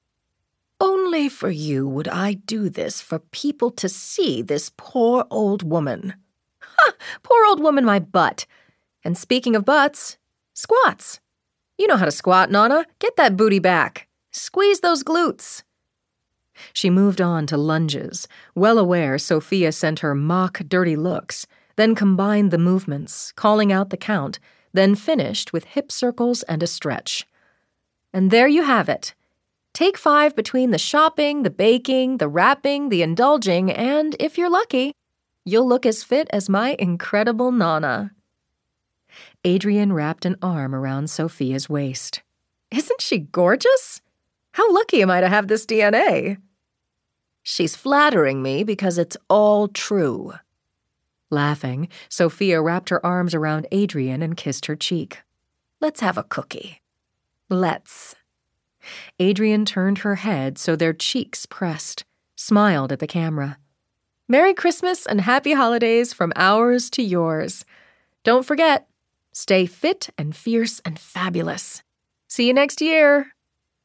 "Only for you would I do this, for people to see this poor old woman." "Ha! Poor old woman, my butt. And speaking of butts, squats. You know how to squat, Nana. Get that booty back. Squeeze those glutes." She moved on to lunges, well aware Sophia sent her mock dirty looks, then combined the movements, calling out the count, then finished with hip circles and a stretch. And there you have it. Take five between the shopping, the baking, the wrapping, the indulging, and, if you're lucky, you'll look as fit as my incredible Nana. Adrian wrapped an arm around Sophia's waist. "Isn't she gorgeous? How lucky am I to have this D N A?" "She's flattering me because it's all true." Laughing, Sophia wrapped her arms around Adrian and kissed her cheek. "Let's have a cookie." "Let's." Adrian turned her head so their cheeks pressed, smiled at the camera. "Merry Christmas and happy holidays from ours to yours. Don't forget, stay fit and fierce and fabulous. See you next year."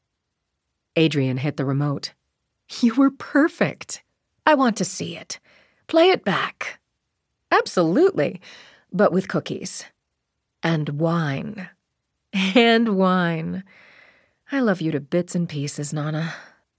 Adrian hit the remote. "You were perfect. I want to see it. Play it back." "Absolutely, but with cookies. And wine. And wine. I love you to bits and pieces, Nana."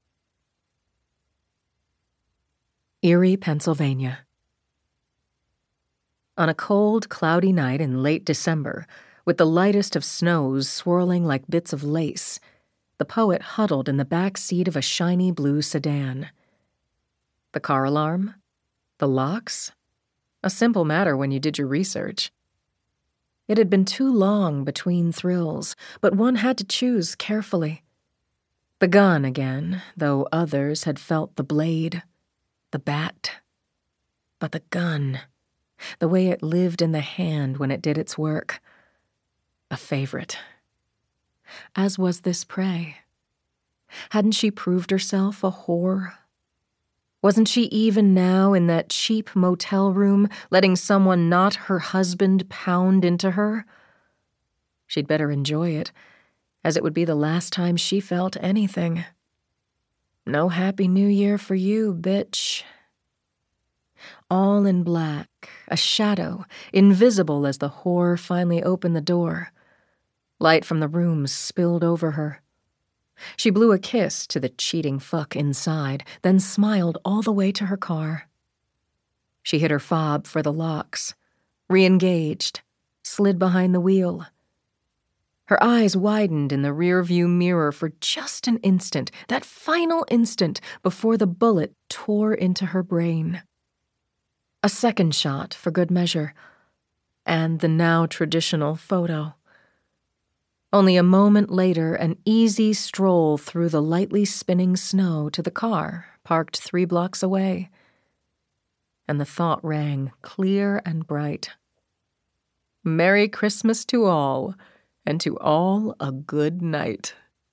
Erie, Pennsylvania. On a cold, cloudy night in late December, with the lightest of snows swirling like bits of lace, the poet huddled in the back seat of a shiny blue sedan. The car alarm? The locks? A simple matter when you did your research. It had been too long between thrills, but one had to choose carefully. The gun again, though others had felt the blade, the bat. But the gun, the way it lived in the hand when it did its work. A favorite. As was this prey. Hadn't she proved herself a whore? Wasn't she even now in that cheap motel room, letting someone not her husband pound into her? She'd better enjoy it, as it would be the last time she felt anything. No Happy New Year for you, bitch. All in black, a shadow, invisible as the whore finally opened the door. Light from the room spilled over her. She blew a kiss to the cheating fuck inside, then smiled all the way to her car. She hit her fob for the locks, re-engaged, slid behind the wheel. Her eyes widened in the rearview mirror for just an instant, that final instant before the bullet tore into her brain. A second shot for good measure, and the now traditional photo. Only a moment later, an easy stroll through the lightly spinning snow to the car parked three blocks away. And the thought rang clear and bright. Merry Christmas to all, and to all a good night.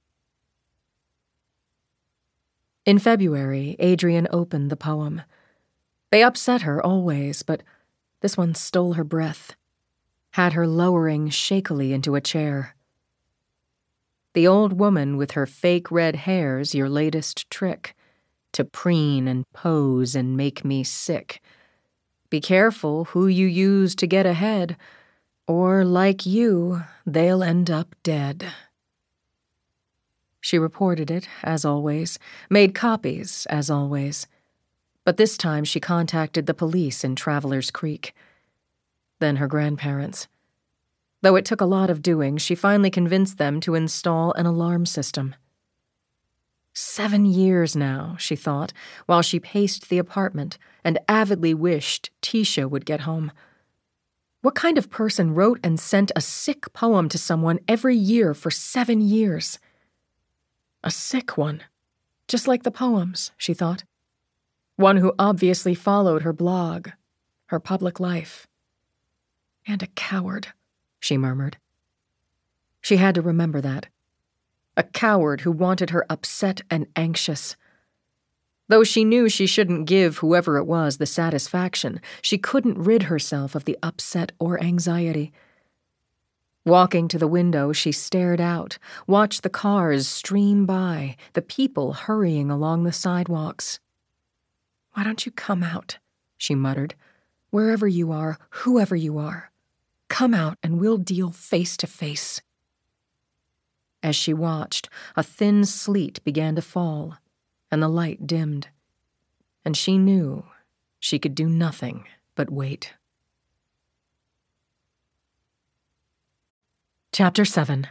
In February, Adrian opened the poem. They upset her always, but this one stole her breath, had her lowering shakily into a chair. The old woman with her fake red hair's your latest trick, to preen and pose and make me sick. Be careful who you use to get ahead, or, like you, they'll end up dead. She reported it, as always, made copies, as always. But this time she contacted the police in Travelers Creek. Then her grandparents. Though it took a lot of doing, she finally convinced them to install an alarm system. Seven years now, she thought, while she paced the apartment and avidly wished Tisha would get home. What kind of person wrote and sent a sick poem to someone every year for seven years? A sick one, just like the poems, she thought. One who obviously followed her blog, her public life. And a coward, she murmured. She had to remember that. A coward who wanted her upset and anxious. Though she knew she shouldn't give whoever it was the satisfaction, she couldn't rid herself of the upset or anxiety. Walking to the window, she stared out, watched the cars stream by, the people hurrying along the sidewalks. "Why don't you come out?" she muttered. "Wherever you are, whoever you are. Come out and we'll deal face to face." As she watched, a thin sleet began to fall, and the light dimmed. And she knew she could do nothing but wait. Chapter seven.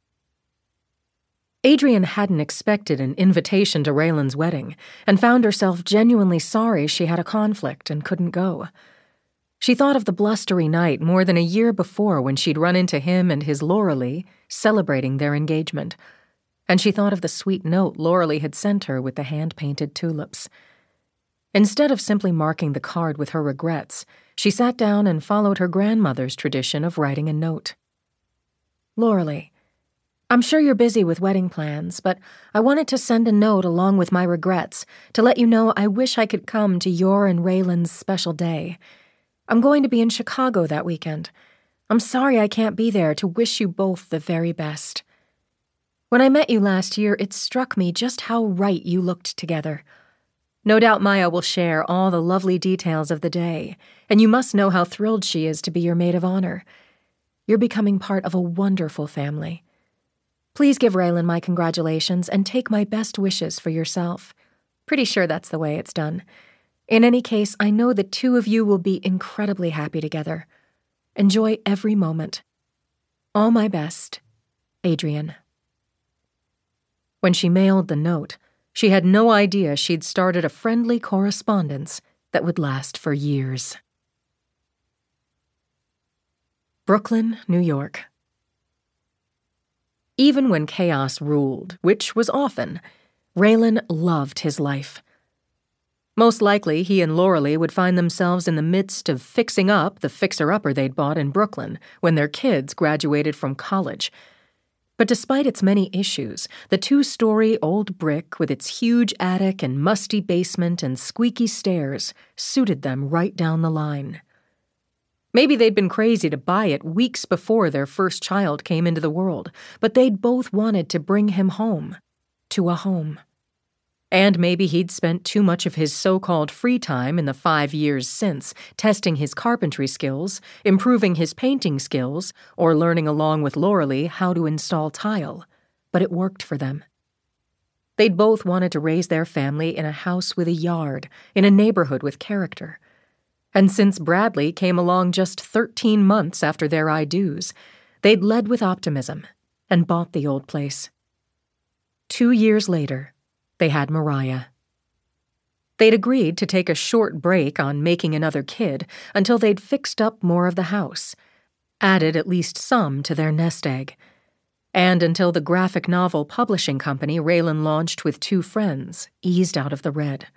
Adrian hadn't expected an invitation to Raylan's wedding, and found herself genuinely sorry she had a conflict and couldn't go. She thought of the blustery night more than a year before when she'd run into him and his Lauralee celebrating their engagement, and she thought of the sweet note Lauralee had sent her with the hand-painted tulips. Instead of simply marking the card with her regrets, she sat down and followed her grandmother's tradition of writing a note. "Lauralee, I'm sure you're busy with wedding plans, but I wanted to send a note along with my regrets to let you know I wish I could come to your and Raylan's special day. I'm going to be in Chicago that weekend. I'm sorry I can't be there to wish you both the very best. When I met you last year, it struck me just how right you looked together. No doubt Maya will share all the lovely details of the day, and you must know how thrilled she is to be your maid of honor. You're becoming part of a wonderful family. Please give Raylan my congratulations and take my best wishes for yourself. Pretty sure that's the way it's done. In any case, I know the two of you will be incredibly happy together. Enjoy every moment. All my best, Adrian." When she mailed the note, she had no idea she'd started a friendly correspondence that would last for years. Brooklyn, New York. Even when chaos ruled, which was often, Raylan loved his life. Most likely, he and Lauralee would find themselves in the midst of fixing up the fixer-upper they'd bought in Brooklyn when their kids graduated from college. But despite its many issues, the two-story old brick with its huge attic and musty basement and squeaky stairs suited them right down the line. Maybe they'd been crazy to buy it weeks before their first child came into the world, but they'd both wanted to bring him home, to a home. And maybe he'd spent too much of his so-called free time in the five years since testing his carpentry skills, improving his painting skills, or learning along with Lauralee how to install tile. But it worked for them. They'd both wanted to raise their family in a house with a yard, in a neighborhood with character. And since Bradley came along just thirteen months after their I do's, they'd led with optimism, and bought the old place. Two years later, they had Mariah. They'd agreed to take a short break on making another kid until they'd fixed up more of the house, added at least some to their nest egg, and until the graphic novel publishing company Raylan launched with two friends eased out of the red.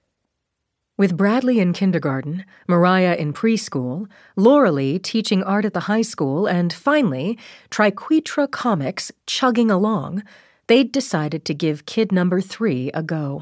With Bradley in kindergarten, Mariah in preschool, Lauralee teaching art at the high school, and finally, Triquetra Comics chugging along, they'd decided to give kid number three a go.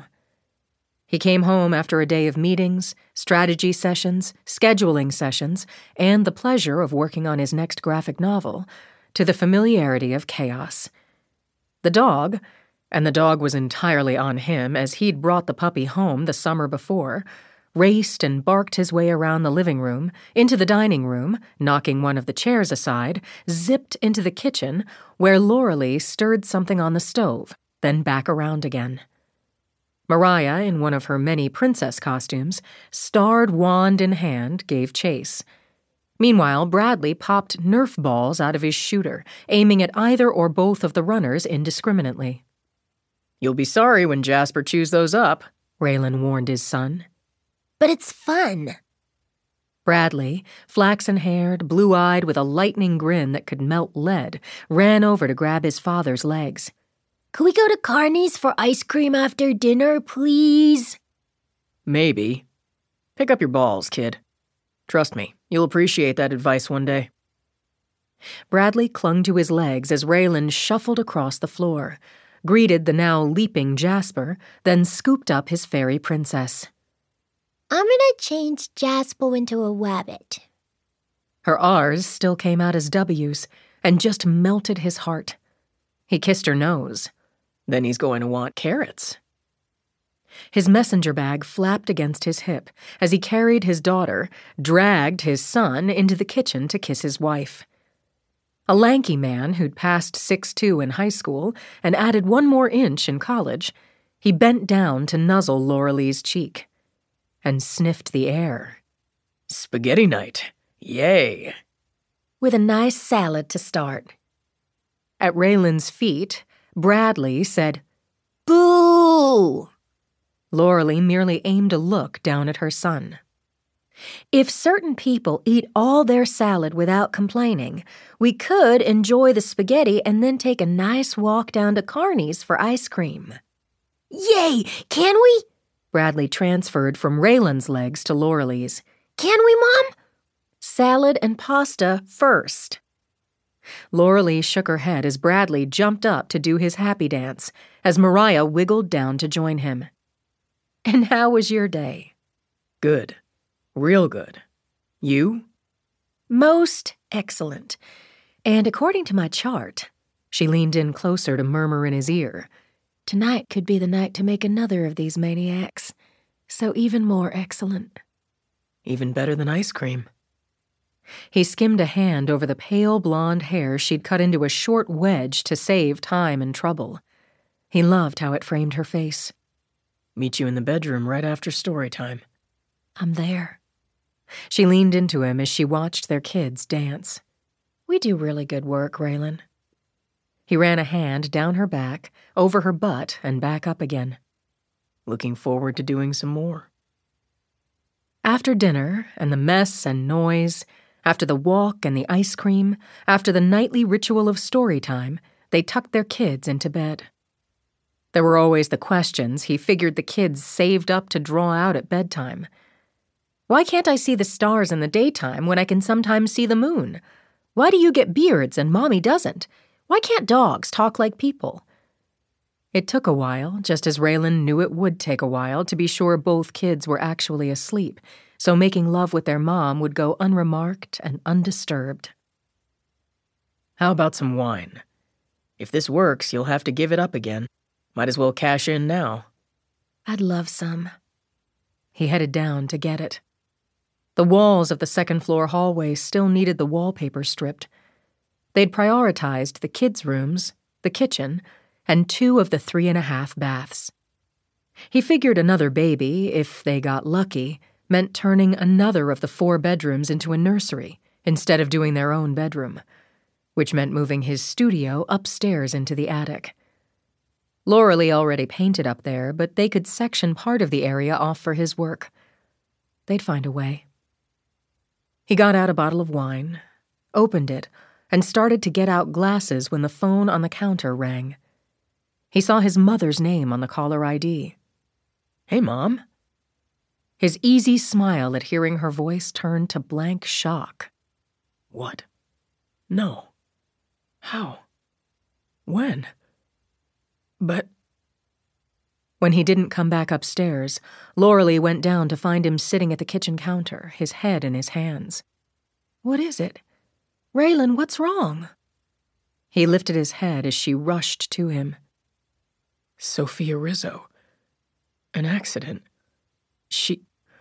He came home after a day of meetings, strategy sessions, scheduling sessions, and the pleasure of working on his next graphic novel, to the familiarity of chaos. The dog, and the dog was entirely on him as he'd brought the puppy home the summer before, raced and barked his way around the living room, into the dining room, knocking one of the chairs aside, zipped into the kitchen, where Lauralee stirred something on the stove, then back around again. Mariah, in one of her many princess costumes, starred wand in hand, gave chase. Meanwhile, Bradley popped Nerf balls out of his shooter, aiming at either or both of the runners indiscriminately. "You'll be sorry when Jasper chews those up," Raylan warned his son. But it's fun. Bradley, flaxen-haired, blue-eyed with a lightning grin that could melt lead, ran over to grab his father's legs. Could we go to Carney's for ice cream after dinner, please? Maybe. Pick up your balls, kid. Trust me, you'll appreciate that advice one day. Bradley clung to his legs as Raylan shuffled across the floor, greeted the now leaping Jasper, then scooped up his fairy princess. I'm gonna change Jasper into a rabbit. Her R's still came out as W's and just melted his heart. He kissed her nose. Then he's going to want carrots. His messenger bag flapped against his hip as he carried his daughter, dragged his son into the kitchen to kiss his wife. A lanky man who'd passed six two in high school and added one more inch in college, he bent down to nuzzle Lauralee's cheek and sniffed the air. Spaghetti night. Yay. With a nice salad to start. At Raylan's feet, Bradley said, Boo! Lauralee merely aimed a look down at her son. If certain people eat all their salad without complaining, we could enjoy the spaghetti and then take a nice walk down to Carney's for ice cream. Yay! Can we? Bradley transferred from Raylan's legs to Lauralee's. Can we, Mom? Salad and pasta first. Lauralee shook her head as Bradley jumped up to do his happy dance, as Mariah wiggled down to join him. And how was your day? Good. Real good. You? Most excellent. And according to my chart, she leaned in closer to murmur in his ear, tonight could be the night to make another of these maniacs. So even more excellent. Even better than ice cream. He skimmed a hand over the pale blonde hair she'd cut into a short wedge to save time and trouble. He loved how it framed her face. Meet you in the bedroom right after story time. I'm there. She leaned into him as she watched their kids dance. We do really good work, Raylan. He ran a hand down her back, over her butt, and back up again. Looking forward to doing some more. After dinner, and the mess and noise, after the walk and the ice cream, after the nightly ritual of story time, they tucked their kids into bed. There were always the questions he figured the kids saved up to draw out at bedtime. Why can't I see the stars in the daytime when I can sometimes see the moon? Why do you get beards and Mommy doesn't? Why can't dogs talk like people? It took a while, just as Raylan knew it would take a while to be sure both kids were actually asleep, so making love with their mom would go unremarked and undisturbed. How about some wine? If this works, you'll have to give it up again. Might as well cash in now. I'd love some. He headed down to get it. The walls of the second-floor hallway still needed the wallpaper stripped. They'd prioritized the kids' rooms, the kitchen, and two of the three-and-a-half baths. He figured another baby, if they got lucky, meant turning another of the four bedrooms into a nursery instead of doing their own bedroom. which meant moving his studio upstairs into the attic. Lauralee already painted up there, but they could section part of the area off for his work. They'd find a way. He got out a bottle of wine, opened it, and started to get out glasses when the phone on the counter rang. He saw his mother's name on the caller I D. "Hey, Mom." His easy smile at hearing her voice turned to blank shock. "What? No. How? When? But..." When he didn't come back upstairs, Lauralee went down to find him sitting at the kitchen counter, his head in his hands. "What is it? Raylan, what's wrong?" He lifted his head as she rushed to him. "Sophia Rizzo. An accident. She...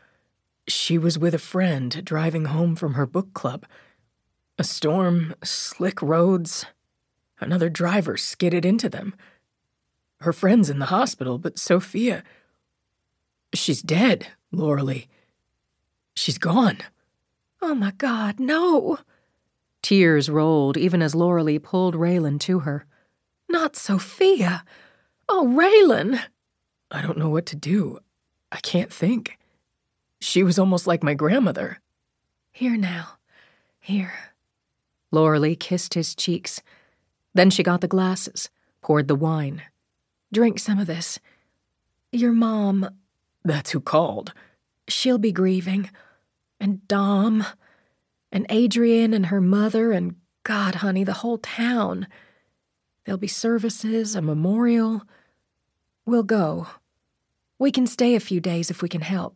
She was with a friend driving home from her book club. A storm, slick roads. Another driver skidded into them. Her friend's in the hospital, but Sophia... She's dead, Lauralee. She's gone." "Oh my God, no." Tears rolled even as Lauralee pulled Raylan to her. "Not Sophia. Oh, Raylan." "I don't know what to do. I can't think. She was almost like my grandmother." "Here now. Here." Lauralee kissed his cheeks. Then she got the glasses, poured the wine. "Drink some of this. Your mom..." "That's who called." "She'll be grieving. And Dom. And Adrian and her mother and, God, honey, the whole town. There'll be services, a memorial. We'll go. We can stay a few days if we can help."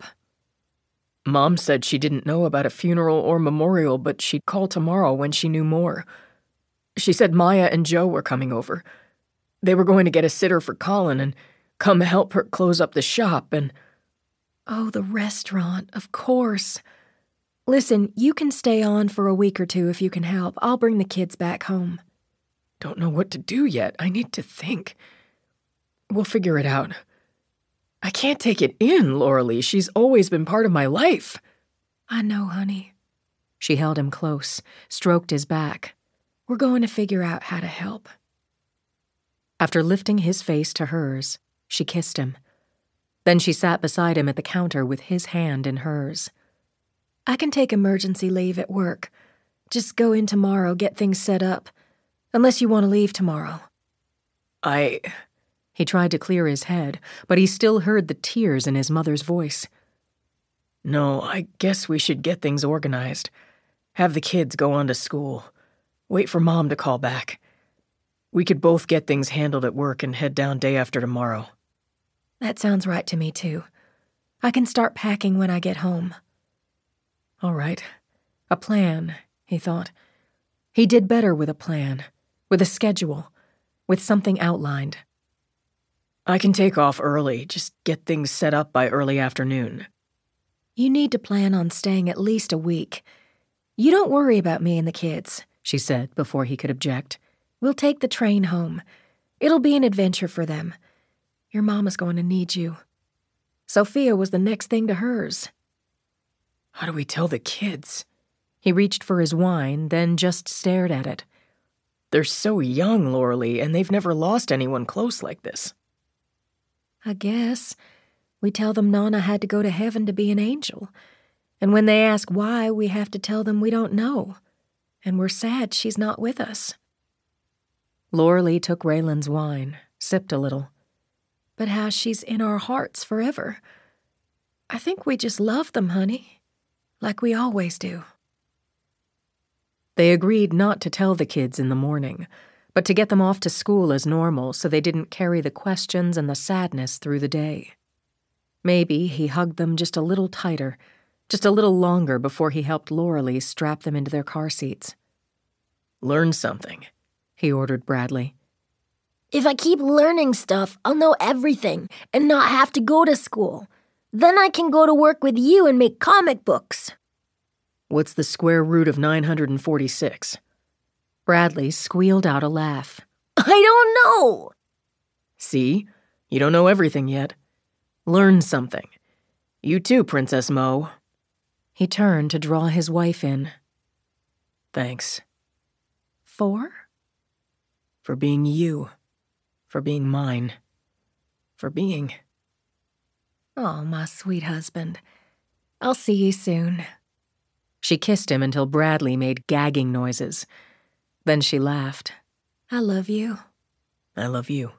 "Mom said she didn't know about a funeral or memorial, but she'd call tomorrow when she knew more. She said Maya and Joe were coming over. They were going to get a sitter for Colin and come help her close up the shop and..." "Oh, the restaurant, of course. Listen, you can stay on for a week or two if you can help. I'll bring the kids back home." "Don't know what to do yet. I need to think. We'll figure it out. I can't take it in, Lauralee. She's always been part of my life." "I know, honey." She held him close, stroked his back. "We're going to figure out how to help." After lifting his face to hers, she kissed him. Then she sat beside him at the counter with his hand in hers. "I can take emergency leave at work. Just go in tomorrow, get things set up. Unless you want to leave tomorrow." I... He tried to clear his head, but he still heard the tears in his mother's voice. "No, I guess we should get things organized. Have the kids go on to school. Wait for Mom to call back. We could both get things handled at work and head down day after tomorrow." "That sounds right to me, too. I can start packing when I get home." All right. A plan, he thought. He did better with a plan, with a schedule, with something outlined. "I can take off early, just get things set up by early afternoon." "You need to plan on staying at least a week. You don't worry about me and the kids," she said before he could object. "We'll take the train home. It'll be an adventure for them. Your mama's going to need you. Sophia was the next thing to hers." "How do we tell the kids?" He reached for his wine, then just stared at it. "They're so young, Lauralee, and they've never lost anyone close like this." "I guess we tell them Nana had to go to heaven to be an angel. And when they ask why, we have to tell them we don't know. And we're sad she's not with us." Lauralee took Raylan's wine, sipped a little. "But how she's in our hearts forever. I think we just love them, honey. Like we always do." They agreed not to tell the kids in the morning, but to get them off to school as normal so they didn't carry the questions and the sadness through the day. Maybe he hugged them just a little tighter, just a little longer before he helped Lauralee strap them into their car seats. "Learn something," he ordered Bradley. "If I keep learning stuff, I'll know everything and not have to go to school. Then I can go to work with you and make comic books." "What's the square root of nine hundred forty-six? Bradley squealed out a laugh. "I don't know." "See? You don't know everything yet. Learn something. You too, Princess Mo." He turned to draw his wife in. "Thanks." For? For being you. For being mine. For being... Oh, my sweet husband. I'll see you soon. She kissed him until Bradley made gagging noises. Then she laughed. I love you. I love you.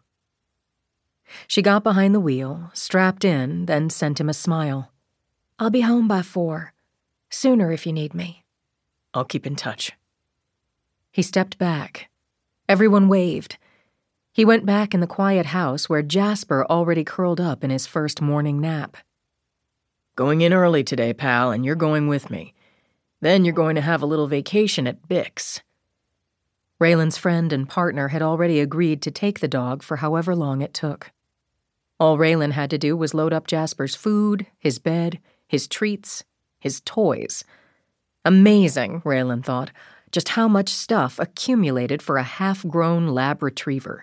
She got behind the wheel, strapped in, then sent him a smile. I'll be home by four. Sooner if you need me. I'll keep in touch. He stepped back. Everyone waved. He went back in the quiet house where Jasper already curled up in his first morning nap. Going in early today, pal, and you're going with me. Then you're going to have a little vacation at Bix. Raylan's friend and partner had already agreed to take the dog for however long it took. All Raylan had to do was load up Jasper's food, his bed, his treats, his toys. Amazing, Raylan thought, just how much stuff accumulated for a half-grown lab retriever.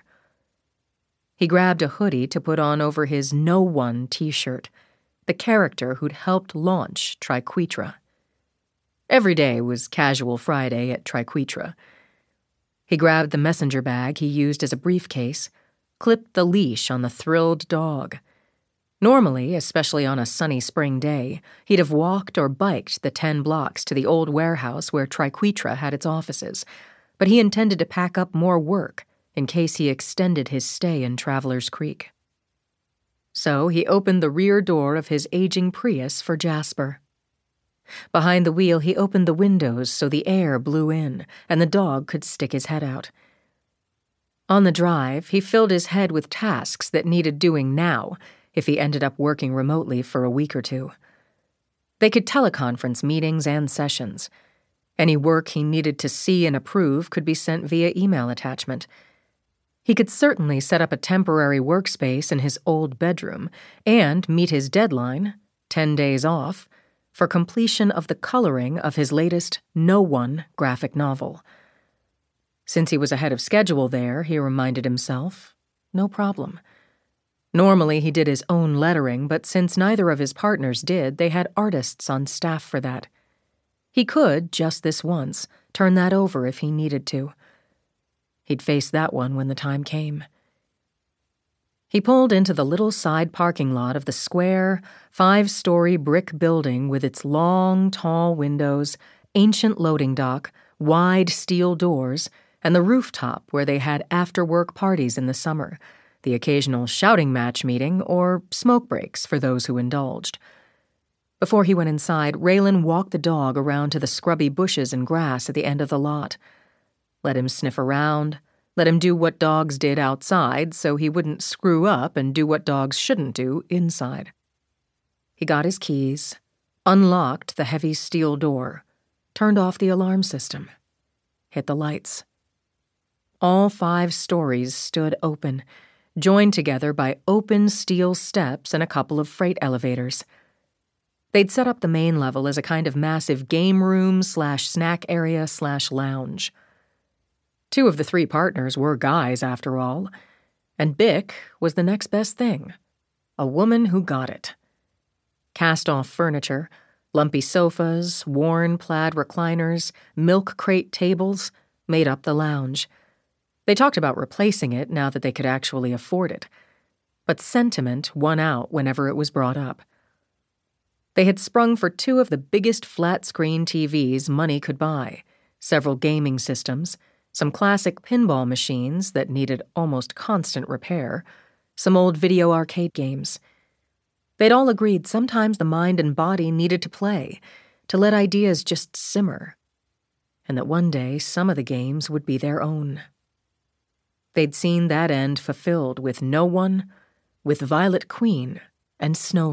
He grabbed a hoodie to put on over his No One t-shirt, the character who'd helped launch Triquetra. Every day was Casual Friday at Triquetra. He grabbed the messenger bag he used as a briefcase, clipped the leash on the thrilled dog. Normally, especially on a sunny spring day, he'd have walked or biked the ten blocks to the old warehouse where Triquetra had its offices, but he intended to pack up more work in case he extended his stay in Traveler's Creek. So he opened the rear door of his aging Prius for Jasper. Behind the wheel, he opened the windows so the air blew in and the dog could stick his head out. On the drive, he filled his head with tasks that needed doing now if he ended up working remotely for a week or two. They could teleconference meetings and sessions. Any work he needed to see and approve could be sent via email attachment. He could certainly set up a temporary workspace in his old bedroom and meet his deadline, ten days off, for completion of the coloring of his latest No One graphic novel. Since he was ahead of schedule there, he reminded himself, no problem. Normally he did his own lettering, but since neither of his partners did, they had artists on staff for that. He could, just this once, turn that over if he needed to. He'd face that one when the time came. He pulled into the little side parking lot of the square, five-story brick building with its long, tall windows, ancient loading dock, wide steel doors, and the rooftop where they had after-work parties in the summer, the occasional shouting match meeting, or smoke breaks for those who indulged. Before he went inside, Raylan walked the dog around to the scrubby bushes and grass at the end of the lot. Let him sniff around, let him do what dogs did outside so he wouldn't screw up and do what dogs shouldn't do inside. He got his keys, unlocked the heavy steel door, turned off the alarm system, hit the lights. All five stories stood open, joined together by open steel steps and a couple of freight elevators. They'd set up the main level as a kind of massive game room slash snack area slash lounge. Two of the three partners were guys, after all, and Bick was the next best thing, a woman who got it. Cast-off furniture, lumpy sofas, worn plaid recliners, milk crate tables made up the lounge. They talked about replacing it now that they could actually afford it, but sentiment won out whenever it was brought up. They had sprung for two of the biggest flat-screen T Vs money could buy, several gaming systems, some classic pinball machines that needed almost constant repair, some old video arcade games. They'd all agreed sometimes the mind and body needed to play, to let ideas just simmer, and that one day some of the games would be their own. They'd seen that end fulfilled with No One, with Violet Queen, and Snow